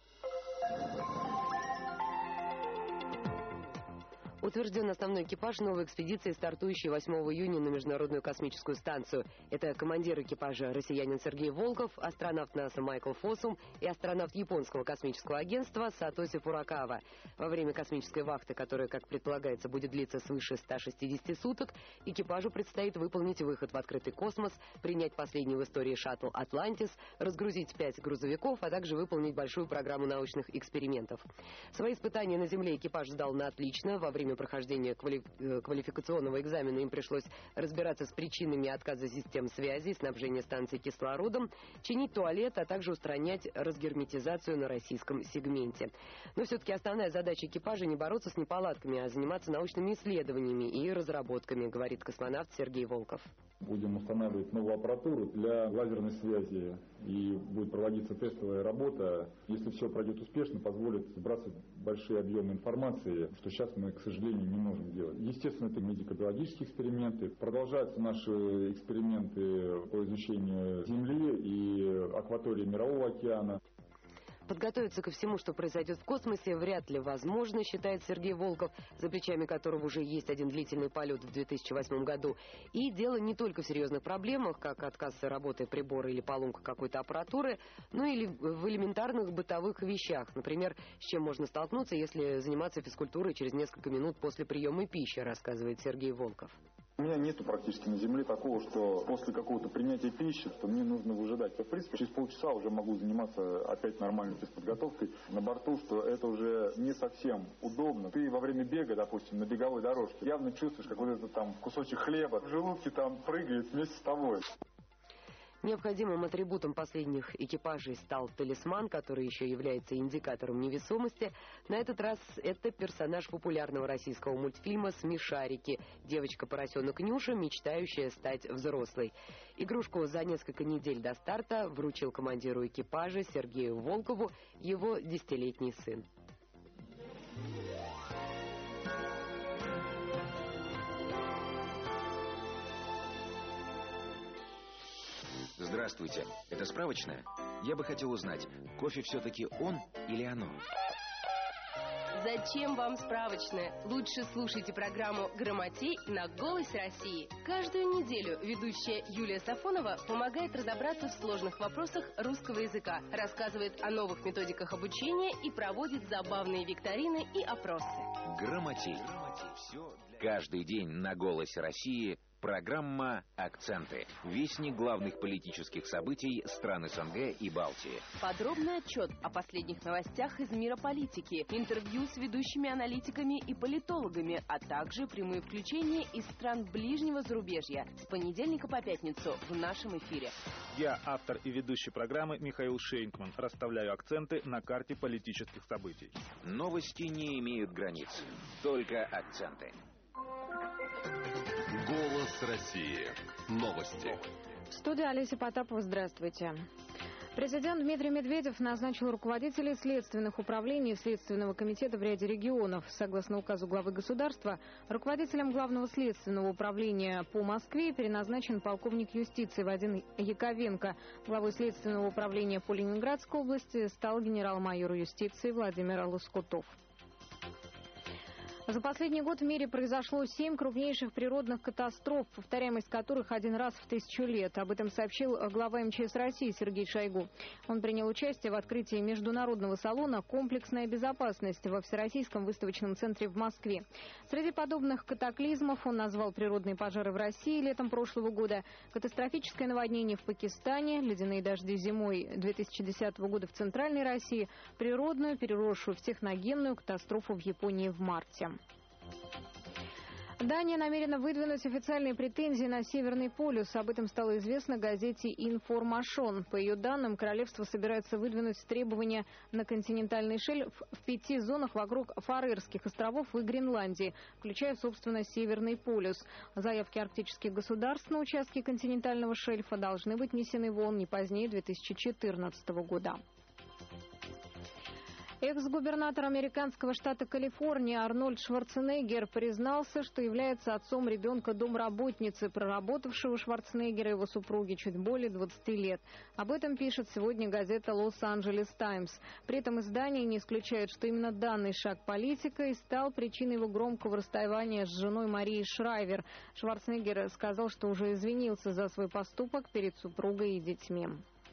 Speaker 8: Утвержден основной экипаж новой экспедиции, стартующей 8 июня на Международную космическую станцию. Это командир экипажа россиянин Сергей Волков, астронавт НАСА Майкл Фоссум и астронавт японского космического агентства Сатоси Фуракава. Во время космической вахты, которая, как предполагается, будет длиться свыше 160 суток, экипажу предстоит выполнить выход в открытый космос, принять последний в истории шаттл «Атлантис», разгрузить 5 грузовиков, а также выполнить большую программу научных экспериментов. Свои испытания на Земле экипаж сдал на отлично. Во время прохождения квалификационного экзамена им пришлось разбираться с причинами отказа систем связи, снабжения станции кислородом, чинить туалет, а также устранять разгерметизацию на российском сегменте. Но все-таки основная задача экипажа не бороться с неполадками, а заниматься научными исследованиями и разработками, говорит космонавт Сергей Волков.
Speaker 14: Будем устанавливать новую аппаратуру для лазерной связи, и будет проводиться тестовая работа. Если все пройдет успешно, позволит сбрасывать большие объемы информации, что сейчас мы, к сожалению, не можем делать. Естественно, это медико-биологические эксперименты. Продолжаются наши эксперименты по изучению Земли и акватории Мирового океана.
Speaker 8: Подготовиться ко всему, что произойдет в космосе, вряд ли возможно, считает Сергей Волков, за плечами которого уже есть один длительный полет в 2008 году. И дело не только в серьезных проблемах, как отказ работы прибора или поломка какой-то аппаратуры, но и в элементарных бытовых вещах. Например, с чем можно столкнуться, если заниматься физкультурой через несколько минут после приема пищи, рассказывает Сергей Волков.
Speaker 15: У меня нету практически на Земле такого, что после какого-то принятия пищи, что мне нужно выжидать. В принципе, через полчаса уже могу заниматься опять нормальной физподготовкой на борту, что это уже не совсем удобно. Ты во время бега, допустим, на беговой дорожке, явно чувствуешь, как вот этот там кусочек хлеба в желудке там прыгает вместе с тобой.
Speaker 8: Необходимым атрибутом последних экипажей стал талисман, который еще является индикатором невесомости. На этот раз это персонаж популярного российского мультфильма «Смешарики». Девочка-поросенок Нюша, мечтающая стать взрослой. Игрушку за несколько недель до старта вручил командиру экипажа Сергею Волкову его 10-летний сын.
Speaker 3: Здравствуйте, это справочная? Я бы хотел узнать, кофе все-таки он или оно?
Speaker 4: Зачем вам справочная? Лучше слушайте программу «Грамотей» на «Голосе России». Каждую неделю ведущая Юлия Сафонова помогает разобраться в сложных вопросах русского языка, рассказывает о новых методиках обучения и проводит забавные викторины и опросы.
Speaker 3: «Грамотей». Каждый день на «Голосе России» программа «Акценты». Вестник главных политических событий стран СНГ и Балтии.
Speaker 4: Подробный отчет о последних новостях из мира политики, интервью с ведущими аналитиками и политологами, а также прямые включения из стран ближнего зарубежья. С понедельника по пятницу в нашем эфире.
Speaker 16: Я, автор и ведущий программы Михаил Шейнкман. Расставляю акценты на карте политических событий.
Speaker 3: Новости не имеют границ, только акценты.
Speaker 5: Голос России. Новости.
Speaker 6: В студии Олеся Потапова. Здравствуйте. Президент Дмитрий Медведев назначил руководителей следственных управлений Следственного комитета в ряде регионов. Согласно указу главы государства, руководителем Главного следственного управления по Москве переназначен полковник юстиции Вадим Яковенко. Главой Следственного управления по Ленинградской области стал генерал-майор юстиции Владимир Лоскутов. За последний год в мире произошло 7 крупнейших природных катастроф, повторяемость которых один раз в 1000 лет. Об этом сообщил глава МЧС России Сергей Шойгу. Он принял участие в открытии международного салона «Комплексная безопасность» во Всероссийском выставочном центре в Москве. Среди подобных катаклизмов он назвал природные пожары в России летом прошлого года, катастрофическое наводнение в Пакистане, ледяные дожди зимой 2010 года в Центральной России, природную, переросшую в техногенную катастрофу в Японии в марте. Дания намерена выдвинуть официальные претензии на Северный полюс. Об этом стало известно газете «Информашон». По ее данным, королевство собирается выдвинуть требования на континентальный шельф в 5 зонах вокруг Фарерских островов и Гренландии, включая, собственно, Северный полюс. Заявки арктических государств на участки континентального шельфа должны быть внесены в ООН не позднее 2014 года. Экс-губернатор американского штата Калифорния Арнольд Шварценеггер признался, что является отцом ребенка домработницы, проработавшего Шварценеггера и его супруги чуть более 20 лет. Об этом пишет сегодня газета «Лос-Анджелес Таймс». При этом издание не исключает, что именно данный шаг политика и стал причиной его громкого расставания с женой Марией Шрайвер. Шварценеггер сказал, что уже извинился за свой поступок перед супругой и детьми.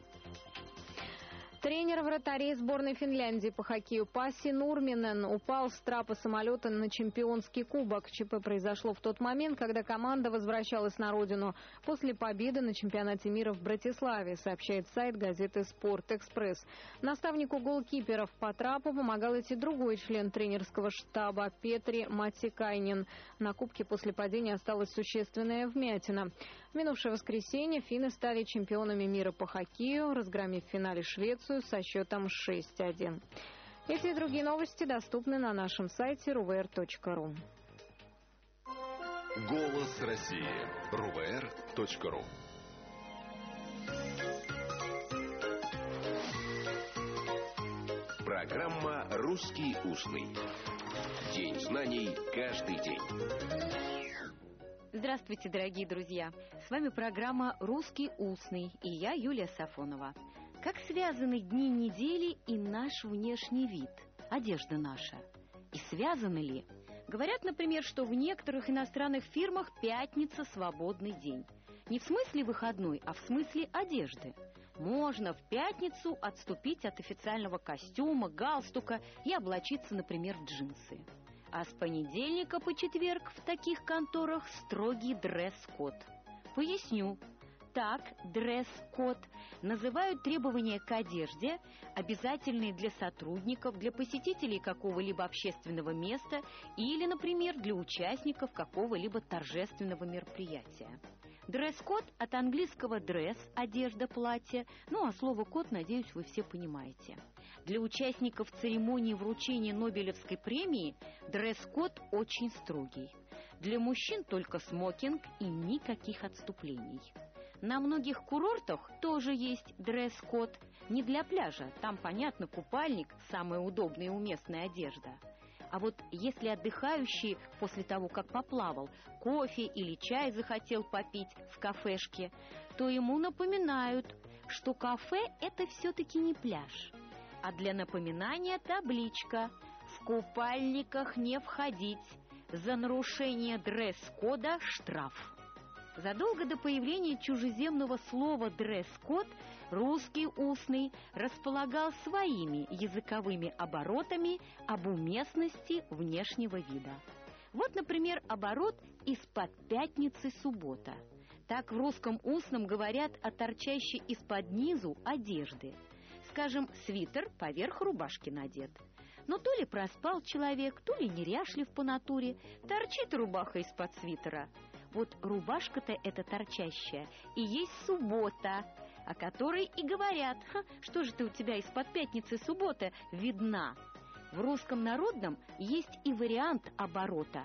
Speaker 6: Тренер вратарей сборной Финляндии по хоккею Пасси Нурминен упал с трапа самолета на чемпионский кубок. ЧП произошло в тот момент, когда команда возвращалась на родину после победы на чемпионате мира в Братиславе, сообщает сайт газеты «Спорт-Экспресс». Наставнику голкиперов по трапу помогал идти другой член тренерского штаба Петри Матикайнен. На кубке после падения осталась существенная вмятина. В минувшее воскресенье финны стали чемпионами мира по хоккею, разгромив в финале Швецию со счетом 6-1. Эти и другие новости доступны на нашем сайте ruver.ru.
Speaker 5: Голос России. ruver.ru.
Speaker 3: Программа «Русский устный». День знаний каждый день.
Speaker 17: Здравствуйте, дорогие друзья! С вами программа «Русский устный» и я, Юлия Сафонова. Как связаны дни недели и наш внешний вид, одежда наша? И связаны ли? Говорят, например, что в некоторых иностранных фирмах пятница – свободный день. Не в смысле выходной, а в смысле одежды. Можно в пятницу отступить от официального костюма, галстука и облачиться, например, в джинсы. А с понедельника по четверг в таких конторах строгий дресс-код. Поясню. Так, дресс-код называют требования к одежде, обязательные для сотрудников, для посетителей какого-либо общественного места или, например, для участников какого-либо торжественного мероприятия. Дресс-код от английского dress – одежда, платье, а слово «код», надеюсь, вы все понимаете. Для участников церемонии вручения Нобелевской премии дресс-код очень строгий. Для мужчин только смокинг и никаких отступлений. На многих курортах тоже есть дресс-код. Не для пляжа, там, понятно, купальник – самая удобная и уместная одежда. А вот если отдыхающий после того, как поплавал, кофе или чай захотел попить в кафешке, то ему напоминают, что кафе – это все-таки не пляж. А для напоминания табличка «В купальниках не входить. За нарушение дресс-кода штраф». Задолго до появления чужеземного слова «дресс-код» русский устный располагал своими языковыми оборотами об уместности внешнего вида. Вот, например, оборот «из-под пятницы суббота». Так в русском устном говорят о торчащей из-под низу одежды. Скажем, свитер поверх рубашки надет. Но то ли проспал человек, то ли неряшлив по натуре, торчит рубаха из-под свитера. Вот рубашка-то эта торчащая и есть суббота, о которой и говорят: что же ты у тебя из-под пятницы суббота видна? В русском народном есть и вариант оборота.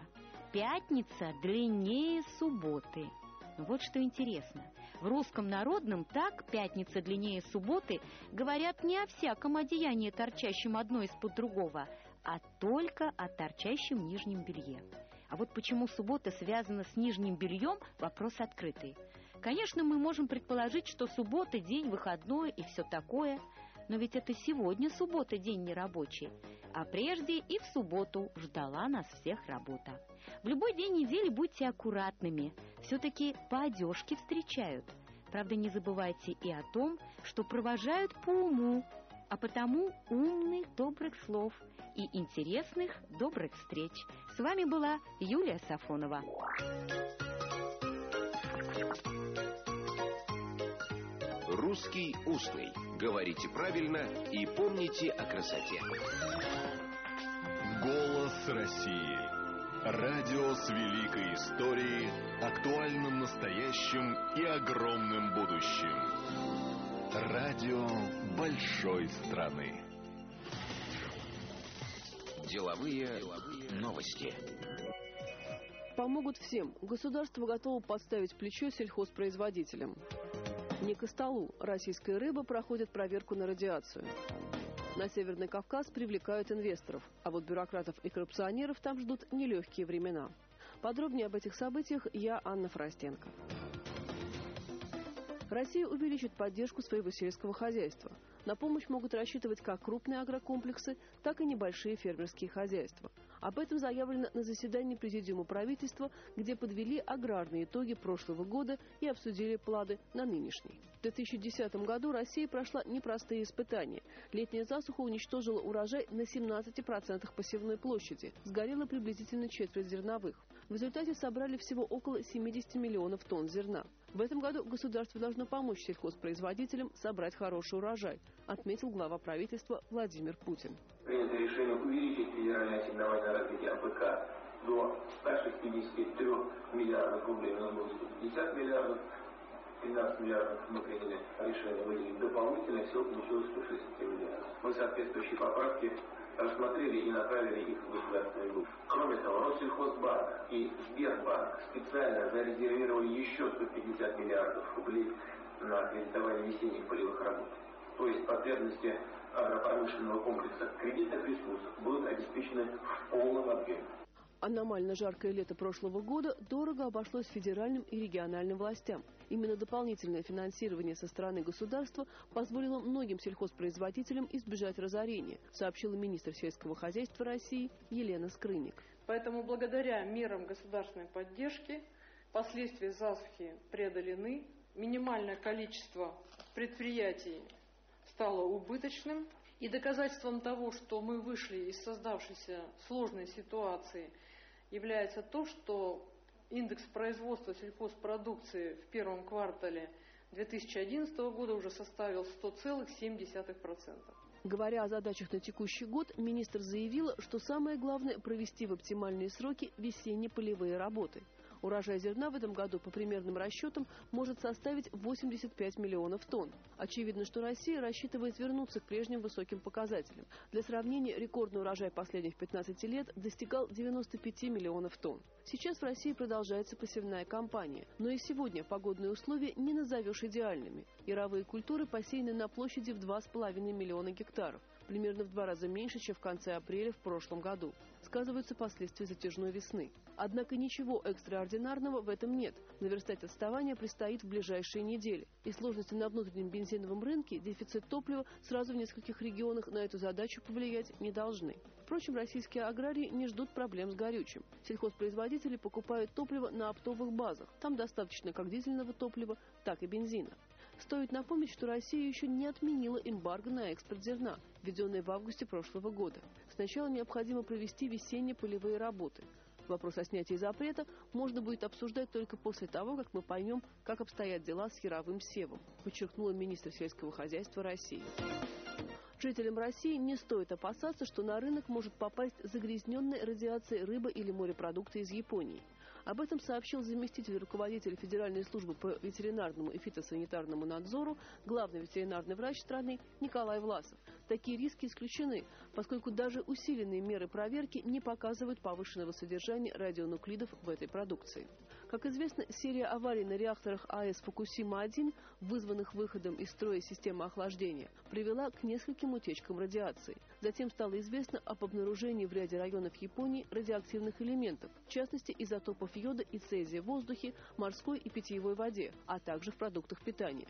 Speaker 17: Пятница длиннее субботы. Вот что интересно. В русском народном так пятница длиннее субботы говорят не о всяком одеянии, торчащем одно из-под другого, а только о торчащем нижнем белье. А вот почему суббота связана с нижним бельем – вопрос открытый. Конечно, мы можем предположить, что суббота – день выходной и все такое. Но ведь это сегодня суббота, день нерабочий. А прежде и в субботу ждала нас всех работа. В любой день недели будьте аккуратными. Все-таки по одежке встречают. Правда, не забывайте и о том, что провожают по уму. А потому умных, добрых слов и интересных, добрых встреч. С вами была Юлия Сафонова.
Speaker 3: Русский устный. Говорите правильно и помните о красоте.
Speaker 5: Голос России. Радио с великой историей, актуальным настоящим и огромным будущим. Радио большой страны.
Speaker 3: Деловые новости.
Speaker 18: Помогут всем. Государство готово подставить плечо сельхозпроизводителям. Не ко столу. Российская рыба проходит проверку на радиацию. На Северный Кавказ привлекают инвесторов, а вот бюрократов и коррупционеров там ждут нелегкие времена. Подробнее об этих событиях я, Анна Фростенко. Россия увеличит поддержку своего сельского хозяйства. На помощь могут рассчитывать как крупные агрокомплексы, так и небольшие фермерские хозяйства. Об этом заявлено на заседании Президиума правительства, где подвели аграрные итоги прошлого года и обсудили планы на нынешний. В 2010 году Россия прошла непростые испытания. Летняя засуха уничтожила урожай на 17% посевной площади. Сгорело приблизительно четверть зерновых. В результате собрали всего около 70 миллионов тонн зерна. В этом году государство должно помочь сельхозпроизводителям собрать хороший урожай, отметил глава правительства Владимир Путин.
Speaker 19: Принято решение увеличить федеральное ассигнование на развитие АПК до 163 миллиардов рублей, на 150 миллиардов, 13 миллиардов мы приняли решение выделить дополнительно, всего получилось 163 миллиарда. Мы соответствующие поправки рассмотрели и направили их в государственный дух. Кроме того, Россельхозбанк и Сбербанк специально зарезервировали еще 150 миллиардов рублей на кредитование весенних полевых работ. То есть потребности агропромышленного комплекса кредитных ресурсов будут обеспечены в полном объеме.
Speaker 18: Аномально жаркое лето прошлого года дорого обошлось федеральным и региональным властям. Именно дополнительное финансирование со стороны государства позволило многим сельхозпроизводителям избежать разорения, сообщила министр сельского хозяйства России Елена Скрынник.
Speaker 20: Поэтому благодаря мерам государственной поддержки последствия засухи преодолены, минимальное количество предприятий стало убыточным. И доказательством того, что мы вышли из создавшейся сложной ситуации, является то, что индекс производства сельхозпродукции в первом квартале 2011 года уже составил 100,7%.
Speaker 18: Говоря о задачах на текущий год, министр заявила, что самое главное – провести в оптимальные сроки весенне-полевые работы. Урожай зерна в этом году, по примерным расчетам, может составить 85 миллионов тонн. Очевидно, что Россия рассчитывает вернуться к прежним высоким показателям. Для сравнения, рекордный урожай последних 15 лет достигал 95 миллионов тонн. Сейчас в России продолжается посевная кампания. Но и сегодня погодные условия не назовешь идеальными. Яровые культуры посеяны на площади в 2,5 миллиона гектаров. Примерно в 2 раза меньше, чем в конце апреля в прошлом году. Сказываются последствия затяжной весны. Однако ничего экстраординарного в этом нет. Наверстать отставание предстоит в ближайшие недели. И сложности на внутреннем бензиновом рынке, дефицит топлива сразу в нескольких регионах на эту задачу повлиять не должны. Впрочем, российские аграрии не ждут проблем с горючим. Сельхозпроизводители покупают топливо на оптовых базах. Там достаточно как дизельного топлива, так и бензина. Стоит напомнить, что Россия еще не отменила эмбарго на экспорт зерна, введенное в августе прошлого года. Сначала необходимо провести весенне-полевые работы. Вопрос о снятии запрета можно будет обсуждать только после того, как мы поймем, как обстоят дела с яровым севом, подчеркнула министр сельского хозяйства России. Жителям России не стоит опасаться, что на рынок может попасть загрязненная радиацией рыба или морепродукты из Японии. Об этом сообщил заместитель руководителя Федеральной службы по ветеринарному и фитосанитарному надзору, главный ветеринарный врач страны Николай Власов. Такие риски исключены, поскольку даже усиленные меры проверки не показывают повышенного содержания радионуклидов в этой продукции. Как известно, серия аварий на реакторах АЭС «Фукусима-1», вызванных выходом из строя системы охлаждения, привела к нескольким утечкам радиации. Затем стало известно об обнаружении в ряде районов Японии радиоактивных элементов, в частности изотопов йода и цезия в воздухе, морской и питьевой воде, а также в продуктах питания.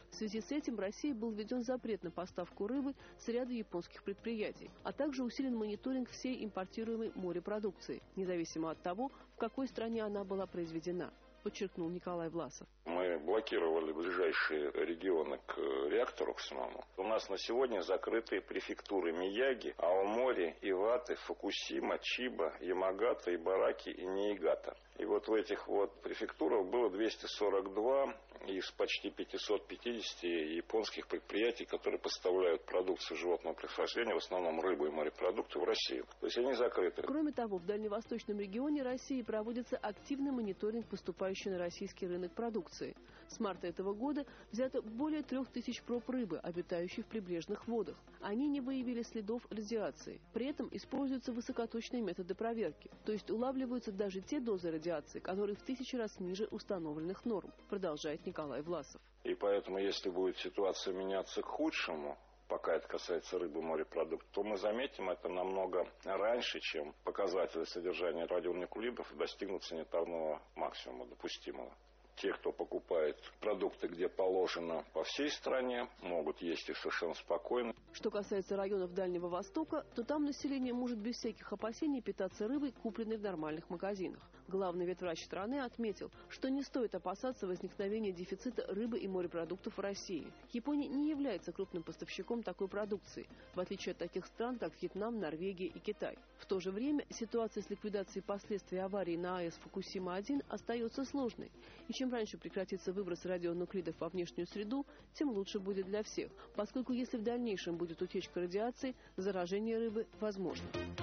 Speaker 18: В связи с этим в России был введен запрет на поставку рыбы с ряда японских предприятий, а также усилен мониторинг всей импортируемой морепродукции, независимо от того, в какой стране она была произведена, подчеркнул Николай Власов.
Speaker 21: Мы блокировали ближайшие регионы к реактору к самому. У нас на сегодня закрыты префектуры Мияги, Аомори, Иваты, Фукусима, Чиба, Ямагата, Ибараки и Ниигата. И вот в этих вот префектурах было 242 из почти 550 японских предприятий, которые поставляют продукцию животного происхождения, в основном рыбу и морепродукты, в Россию. То есть они закрыты.
Speaker 18: Кроме того, в дальневосточном регионе России проводится активный мониторинг поступающей на российский рынок продукции. С марта этого года взято более 3000 проб рыбы, обитающей в прибрежных водах. Они не выявили следов радиации. При этом используются высокоточные методы проверки, то есть улавливаются даже те дозы радиации, которые в 1000 раз ниже установленных норм, продолжает Николай Власов.
Speaker 21: И поэтому, если будет ситуация меняться к худшему, пока это касается рыбы и морепродуктов, то мы заметим это намного раньше, чем показатели содержания радионуклидов достигнут санитарного максимума допустимого. Те, кто покупает продукты, где положено по всей стране, могут есть их совершенно спокойно.
Speaker 18: Что касается районов Дальнего Востока, то там население может без всяких опасений питаться рыбой, купленной в нормальных магазинах. Главный ветврач страны отметил, что не стоит опасаться возникновения дефицита рыбы и морепродуктов в России. Япония не является крупным поставщиком такой продукции, в отличие от таких стран, как Вьетнам, Норвегия и Китай. В то же время ситуация с ликвидацией последствий аварии на АЭС Фукусима-1 остается сложной. И чем раньше прекратится выброс радионуклидов во внешнюю среду, тем лучше будет для всех, поскольку если в дальнейшем будет утечка радиации, заражение рыбы возможно.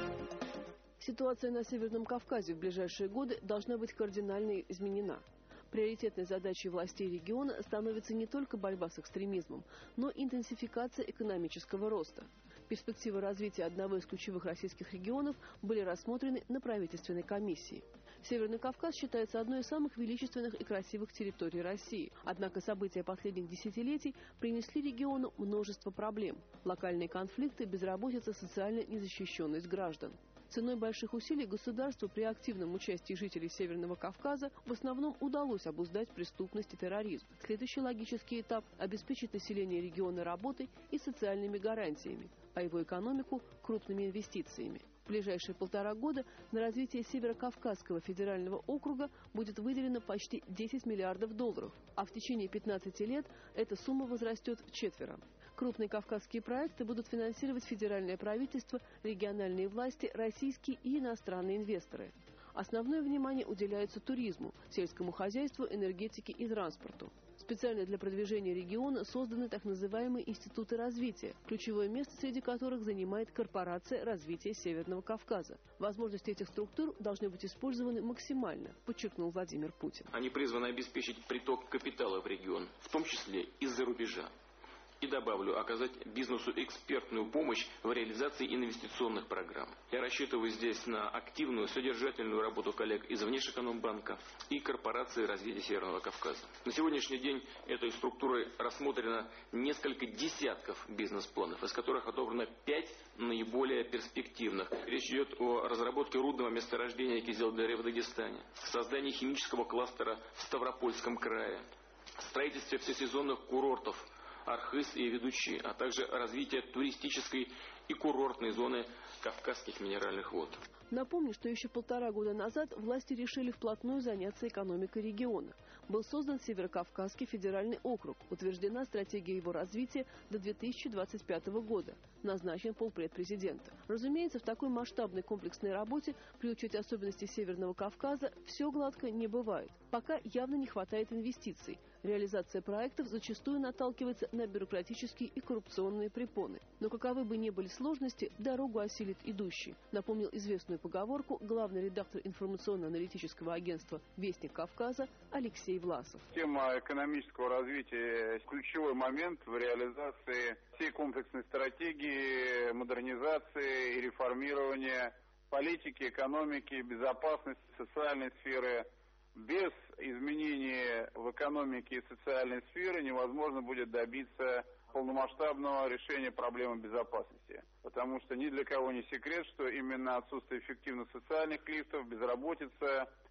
Speaker 18: Ситуация на Северном Кавказе в ближайшие годы должна быть кардинально изменена. Приоритетной задачей властей региона становится не только борьба с экстремизмом, но и интенсификация экономического роста. Перспективы развития одного из ключевых российских регионов были рассмотрены на правительственной комиссии. Северный Кавказ считается одной из самых величественных и красивых территорий России. Однако события последних десятилетий принесли региону множество проблем. Локальные конфликты, безработица, социальная незащищенность граждан. Ценой больших усилий государству при активном участии жителей Северного Кавказа в основном удалось обуздать преступность и терроризм. Следующий логический этап – обеспечить население региона работой и социальными гарантиями, а его экономику – крупными инвестициями. В ближайшие 1,5 года на развитие Северо-Кавказского федерального округа будет выделено почти $10 миллиардов, а в течение 15 лет эта сумма возрастет вчетверо. Крупные кавказские проекты будут финансировать федеральное правительство, региональные власти, российские и иностранные инвесторы. Основное внимание уделяется туризму, сельскому хозяйству, энергетике и транспорту. Специально для продвижения региона созданы так называемые институты развития, ключевое место среди которых занимает Корпорация развития Северного Кавказа. Возможности этих структур должны быть использованы максимально, подчеркнул Владимир Путин.
Speaker 22: Они призваны обеспечить приток капитала в регион, в том числе из-за рубежа. И добавлю, оказать бизнесу экспертную помощь в реализации инвестиционных программ. Я рассчитываю здесь на активную, содержательную работу коллег из Внешэкономбанка и Корпорации развития Северного Кавказа. На сегодняшний день этой структурой рассмотрено несколько десятков бизнес-планов, из которых отобрано 5 наиболее перспективных. Речь идет о разработке рудного месторождения Кизилдыре в Дагестане, создании химического кластера в Ставропольском крае, строительстве всесезонных курортов Архыз и Ведучи, а также развитие туристической и курортной зоны Кавказских минеральных вод.
Speaker 18: Напомню, что еще 1,5 года назад власти решили вплотную заняться экономикой региона. Был создан Северокавказский федеральный округ, утверждена стратегия его развития до 2025 года, назначен полпред президента. Разумеется, в такой масштабной комплексной работе, при учете особенностей Северного Кавказа, все гладко не бывает. Пока явно не хватает инвестиций. Реализация проектов зачастую наталкивается на бюрократические и коррупционные препоны. Но каковы бы ни были сложности, дорогу осилит идущий, напомнил известную поговорку главный редактор информационно-аналитического агентства «Вестник Кавказа» Алексей Власов.
Speaker 23: Тема экономического развития – ключевой момент в реализации всей комплексной стратегии модернизации и реформирования политики, экономики, безопасности, социальной сферы. Без изменений в экономике и социальной сфере невозможно будет добиться полномасштабного решения проблемы безопасности. Потому что ни для кого не секрет, что именно отсутствие эффективных социальных лифтов, безработица,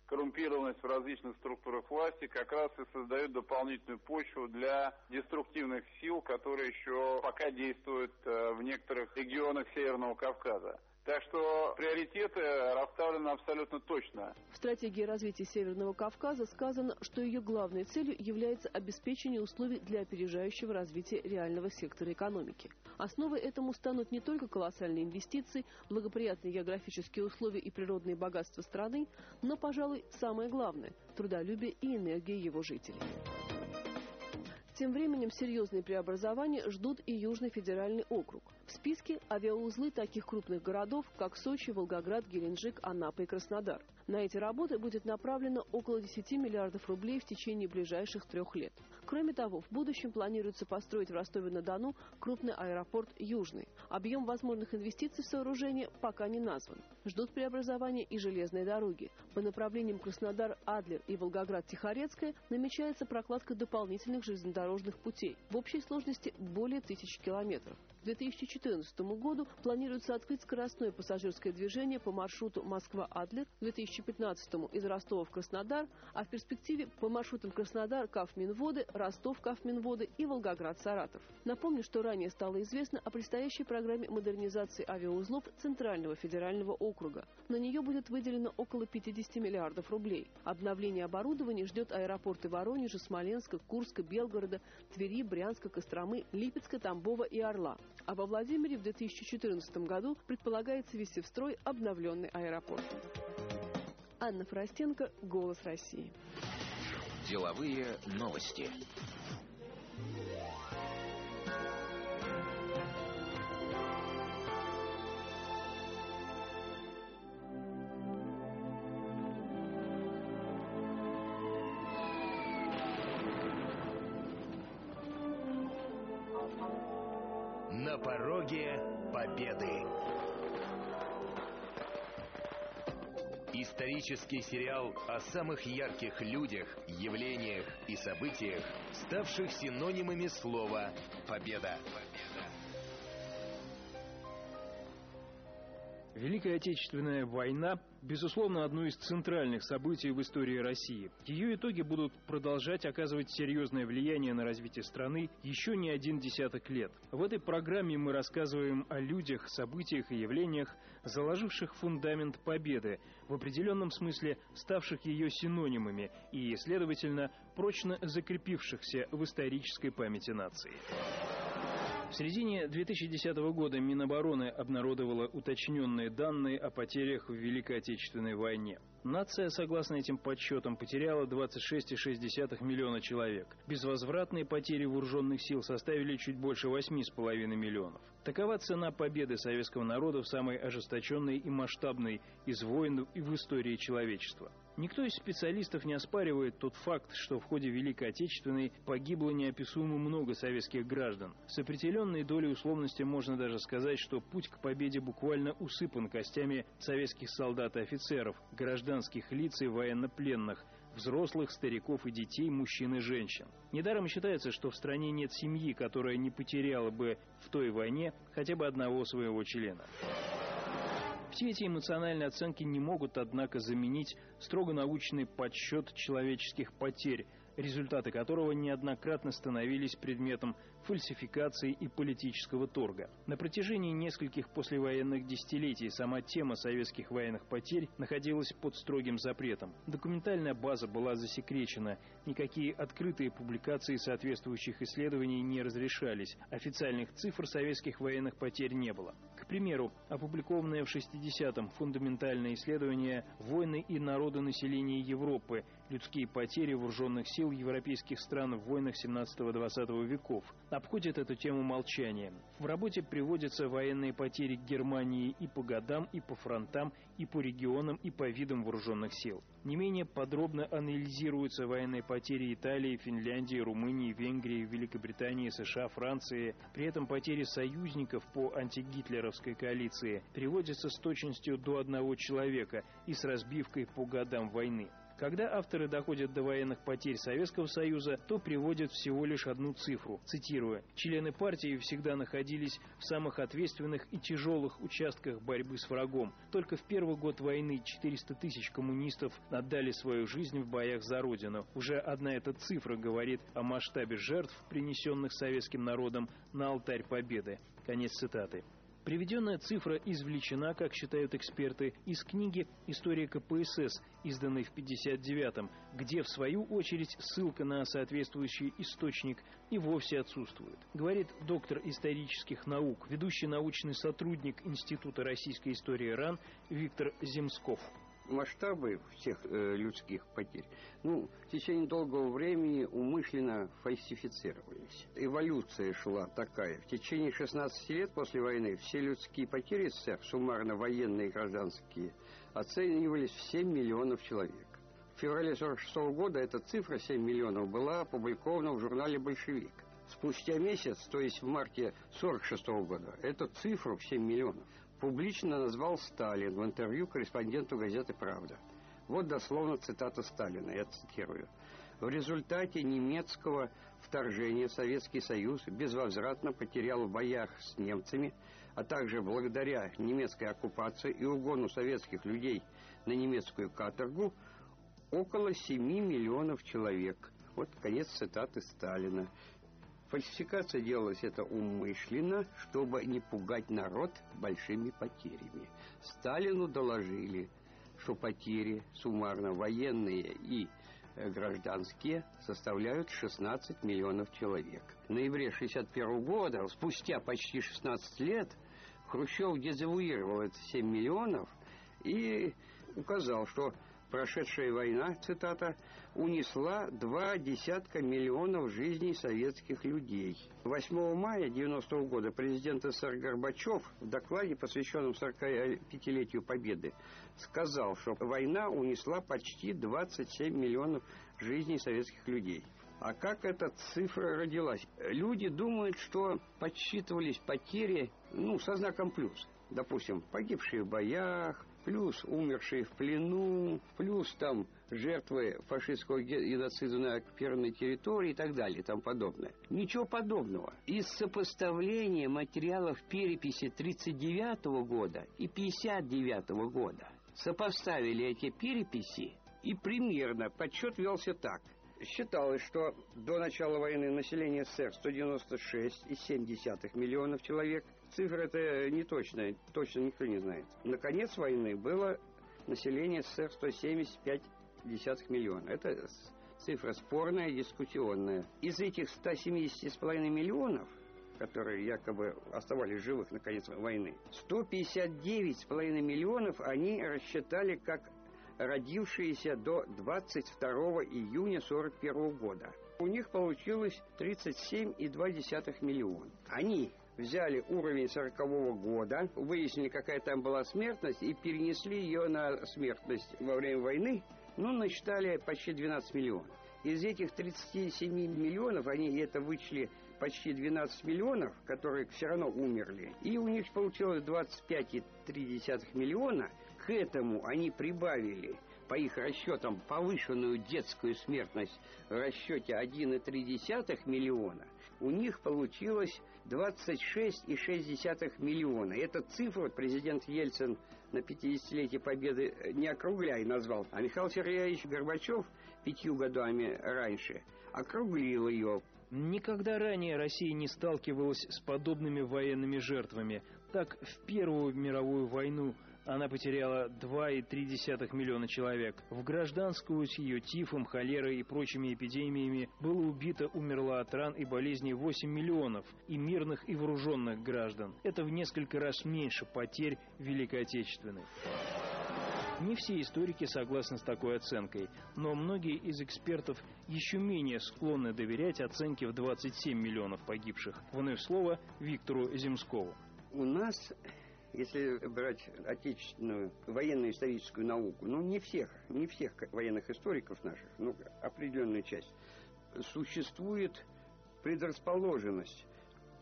Speaker 23: коррумпированность в различных структурах власти как раз и создает дополнительную почву для деструктивных сил, которые еще пока действуют в некоторых регионах Северного Кавказа. Так что приоритеты расставлены абсолютно точно.
Speaker 18: В стратегии развития Северного Кавказа сказано, что ее главной целью является обеспечение условий для опережающего развития реального сектора экономики. Основой этому станут не только колоссальные инвестиции, благоприятные географические условия и природные богатства страны, но, пожалуй, самое главное – трудолюбие и энергия его жителей. Тем временем серьезные преобразования ждут и Южный федеральный округ. В списке авиаузлы таких крупных городов, как Сочи, Волгоград, Геленджик, Анапа и Краснодар. На эти работы будет направлено около 10 миллиардов рублей в течение ближайших 3 лет. Кроме того, в будущем планируется построить в Ростове-на-Дону крупный аэропорт «Южный». Объем возможных инвестиций в сооружение пока не назван. Ждут преобразования и железные дороги. По направлениям Краснодар-Адлер и Волгоград-Тихорецкая намечается прокладка дополнительных железнодорожных путей. В общей сложности более 1000 километров. К 2014 году планируется открыть скоростное пассажирское движение по маршруту Москва-Адлер, к 2015 из Ростова в Краснодар, а в перспективе по маршрутам Краснодар-Кавминводы, Ростов-Кавминводы и Волгоград-Саратов. Напомню, что ранее стало известно о предстоящей программе модернизации авиаузлов Центрального федерального округа. На нее будет выделено около 50 миллиардов рублей. Обновление оборудования ждет аэропорты Воронежа, Смоленска, Курска, Белгорода, Твери, Брянска, Костромы, Липецка, Тамбова и Орла. А во Владимире в 2014 году предполагается ввести в строй обновленный аэропорт. Анна Форостенко, «Голос России».
Speaker 3: Деловые новости.
Speaker 1: На пороге победы. Исторический сериал о самых ярких людях, явлениях и событиях, ставших синонимами слова «победа».
Speaker 2: Великая Отечественная война, безусловно, одно из центральных событий в истории России. Ее итоги будут продолжать оказывать серьезное влияние на развитие страны еще не 10 лет. В этой программе мы рассказываем о людях, событиях и явлениях, заложивших фундамент победы, в определенном смысле ставших ее синонимами и, следовательно, прочно закрепившихся в исторической памяти нации. В середине 2010 года Минобороны обнародовала уточненные данные о потерях в Великой Отечественной войне. Нация, согласно этим подсчетам, потеряла 26,6 миллиона человек. Безвозвратные потери вооруженных сил составили чуть больше 8,5 миллионов. Такова цена победы советского народа в самой ожесточенной и масштабной из войн и в истории человечества. Никто из специалистов не оспаривает тот факт, что в ходе Великой Отечественной погибло неописуемо много советских граждан. С определенной долей условности можно даже сказать, что путь к победе буквально усыпан костями советских солдат и офицеров, гражданских лиц и военнопленных, взрослых, стариков и детей, мужчин и женщин. Недаром считается, что в стране нет семьи, которая не потеряла бы в той войне хотя бы одного своего члена. Все эти эмоциональные оценки не могут, однако, заменить строго научный подсчет человеческих потерь, результаты которого неоднократно становились предметом фальсификации и политического торга. На протяжении нескольких послевоенных десятилетий сама тема советских военных потерь находилась под строгим запретом. Документальная база была засекречена, никакие открытые публикации соответствующих исследований не разрешались, официальных цифр советских военных потерь не было. К примеру, опубликованное в 60-м фундаментальное исследование «Войны и народонаселение Европы. Людские потери вооруженных сил европейских стран в войнах 17-20 веков» обходит эту тему молчанием. В работе приводятся военные потери Германии и по годам, и по фронтам, и по регионам, и по видам вооруженных сил. Не менее подробно анализируются военные потери Италии, Финляндии, Румынии, Венгрии, Великобритании, США, Франции. При этом потери союзников по антигитлеровской коалиции приводятся с точностью до 1 человека и с разбивкой по годам войны. Когда авторы доходят до военных потерь Советского Союза, то приводят всего лишь одну цифру. Цитирую: «Члены партии всегда находились в самых ответственных и тяжелых участках борьбы с врагом. Только в первый год войны 400 тысяч коммунистов отдали свою жизнь в боях за Родину. Уже одна эта цифра говорит о масштабе жертв, принесенных советским народом на алтарь победы». Конец цитаты. Приведенная цифра извлечена, как считают эксперты, из книги «История КПСС», изданной в 1959-м, где, в свою очередь, ссылка на соответствующий источник и вовсе отсутствует. Говорит доктор исторических наук, ведущий научный сотрудник Института российской истории РАН Виктор Земсков.
Speaker 7: Масштабы всех людских потерь, в течение долгого времени умышленно фальсифицировались. Эволюция шла такая. В течение 16 лет после войны все людские потери СССР, суммарно военные и гражданские, оценивались в 7 миллионов человек. В феврале 1946 года эта цифра 7 миллионов была опубликована в журнале «Большевик». Спустя месяц, то есть в марте 1946 года, эту цифру в 7 миллионов публично назвал Сталин в интервью корреспонденту газеты «Правда». Вот дословно цитата Сталина, я цитирую. «В результате немецкого вторжения Советский Союз безвозвратно потерял в боях с немцами, а также благодаря немецкой оккупации и угону советских людей на немецкую каторгу около 7 миллионов человек». Вот конец цитаты Сталина. Фальсификация делалась это умышленно, чтобы не пугать народ большими потерями. Сталину доложили, что потери суммарно военные и гражданские составляют 16 миллионов человек. В ноябре 1961 года, спустя почти 16 лет, Хрущев дезавуировал эти 7 миллионов и указал, что прошедшая война, цитата, унесла 20 миллионов жизней советских людей. 8 мая 1990 года президент СССР Горбачев в докладе, посвященном 45-летию Победы, сказал, что война унесла почти 27 миллионов жизней советских людей. А как эта цифра родилась? Люди думают, что подсчитывались потери, со знаком плюс. Допустим, погибшие в боях, плюс умершие в плену, плюс там жертвы фашистского геноцида на оккупированной территории и так далее, и тому подобное. Ничего подобного. Из сопоставления материалов переписи 1939 года и 1959 года сопоставили эти переписи, и примерно подсчет велся так. Считалось, что до начала войны население СССР 196,7 миллионов человек. Цифра это не точная, точно никто не знает. На конец войны было население СССР 175 миллиона. Это цифра спорная, дискуссионная. Из этих 170,5 миллионов, которые якобы оставались живых на конец войны, 159,5 миллионов они рассчитали как родившиеся до 22 июня 1941 года. У них получилось 37,2 миллиона. Они взяли уровень 1940 года, выяснили, какая там была смертность, и перенесли ее на смертность во время войны, насчитали почти 12 миллионов. Из этих 37 миллионов они это вычли почти 12 миллионов, которые все равно умерли, и у них получилось 25,3 миллиона. К этому они прибавили, по их расчетам, повышенную детскую смертность в расчете 1,3 миллиона. У них получилось 26,6 миллиона. Эту цифру президент Ельцин на 50-летие Победы не округляй назвал, а Михаил Сергеевич Горбачев 5 годами раньше округлил ее.
Speaker 2: Никогда ранее Россия не сталкивалась с подобными военными жертвами. Так, в Первую мировую войну она потеряла 2,3 миллиона человек. В гражданскую с ее тифом, холерой и прочими эпидемиями было убито, умерло от ран и болезней 8 миллионов и мирных, и вооруженных граждан. Это в несколько раз меньше потерь Великой Отечественной. Не все историки согласны с такой оценкой, но многие из экспертов еще менее склонны доверять оценке в 27 миллионов погибших. Вновь слово Виктору Земскову.
Speaker 7: У нас, если брать отечественную военную историческую науку, не всех военных историков наших, определенную часть, существует предрасположенность к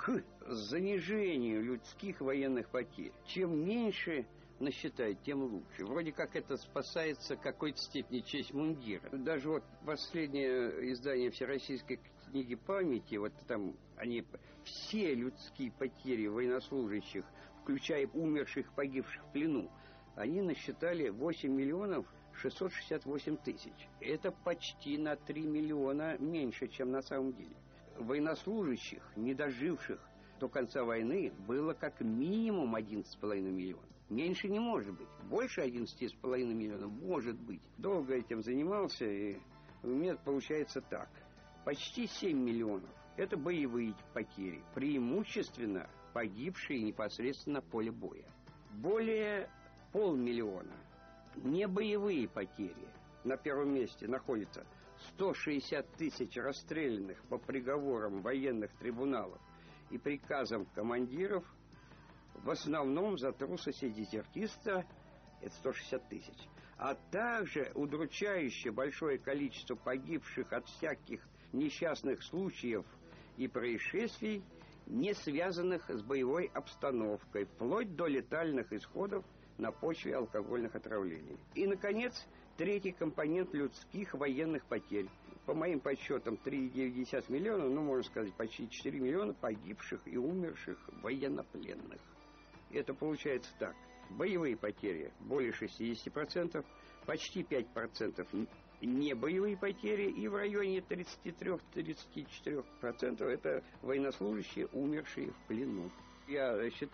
Speaker 7: к занижению людских военных потерь. Чем меньше насчитать, тем лучше. Вроде как это спасается в какой-то степени честь мундира. Даже вот последнее издание Всероссийской книги памяти, вот там они все людские потери военнослужащих, включая умерших, погибших в плену, они насчитали 8 миллионов 668 тысяч. Это почти на 3 миллиона меньше, чем на самом деле. Военнослужащих, не доживших до конца войны, было как минимум 11,5 миллиона. Меньше не может быть. Больше 11,5 миллионов может быть. Долго этим занимался, и у меня получается так. Почти 7 миллионов – это боевые потери, преимущественно погибшие непосредственно на поле боя. Более 500 000 небоевые потери. На первом месте находится 160 тысяч расстрелянных по приговорам военных трибуналов и приказам командиров, в основном за трусость и дезертирство, это 160 тысяч. А также удручающее большое количество погибших от всяких несчастных случаев и происшествий, не связанных с боевой обстановкой, вплоть до летальных исходов на почве алкогольных отравлений. И, наконец, третий компонент людских военных потерь. По моим подсчетам, 3,9 миллиона, ну, можно сказать, почти 4 миллиона погибших и умерших военнопленных. Это получается так. Боевые потери более 60%, почти 5% не боевые потери, и в районе 33-34% это военнослужащие, умершие в плену. Я считаю,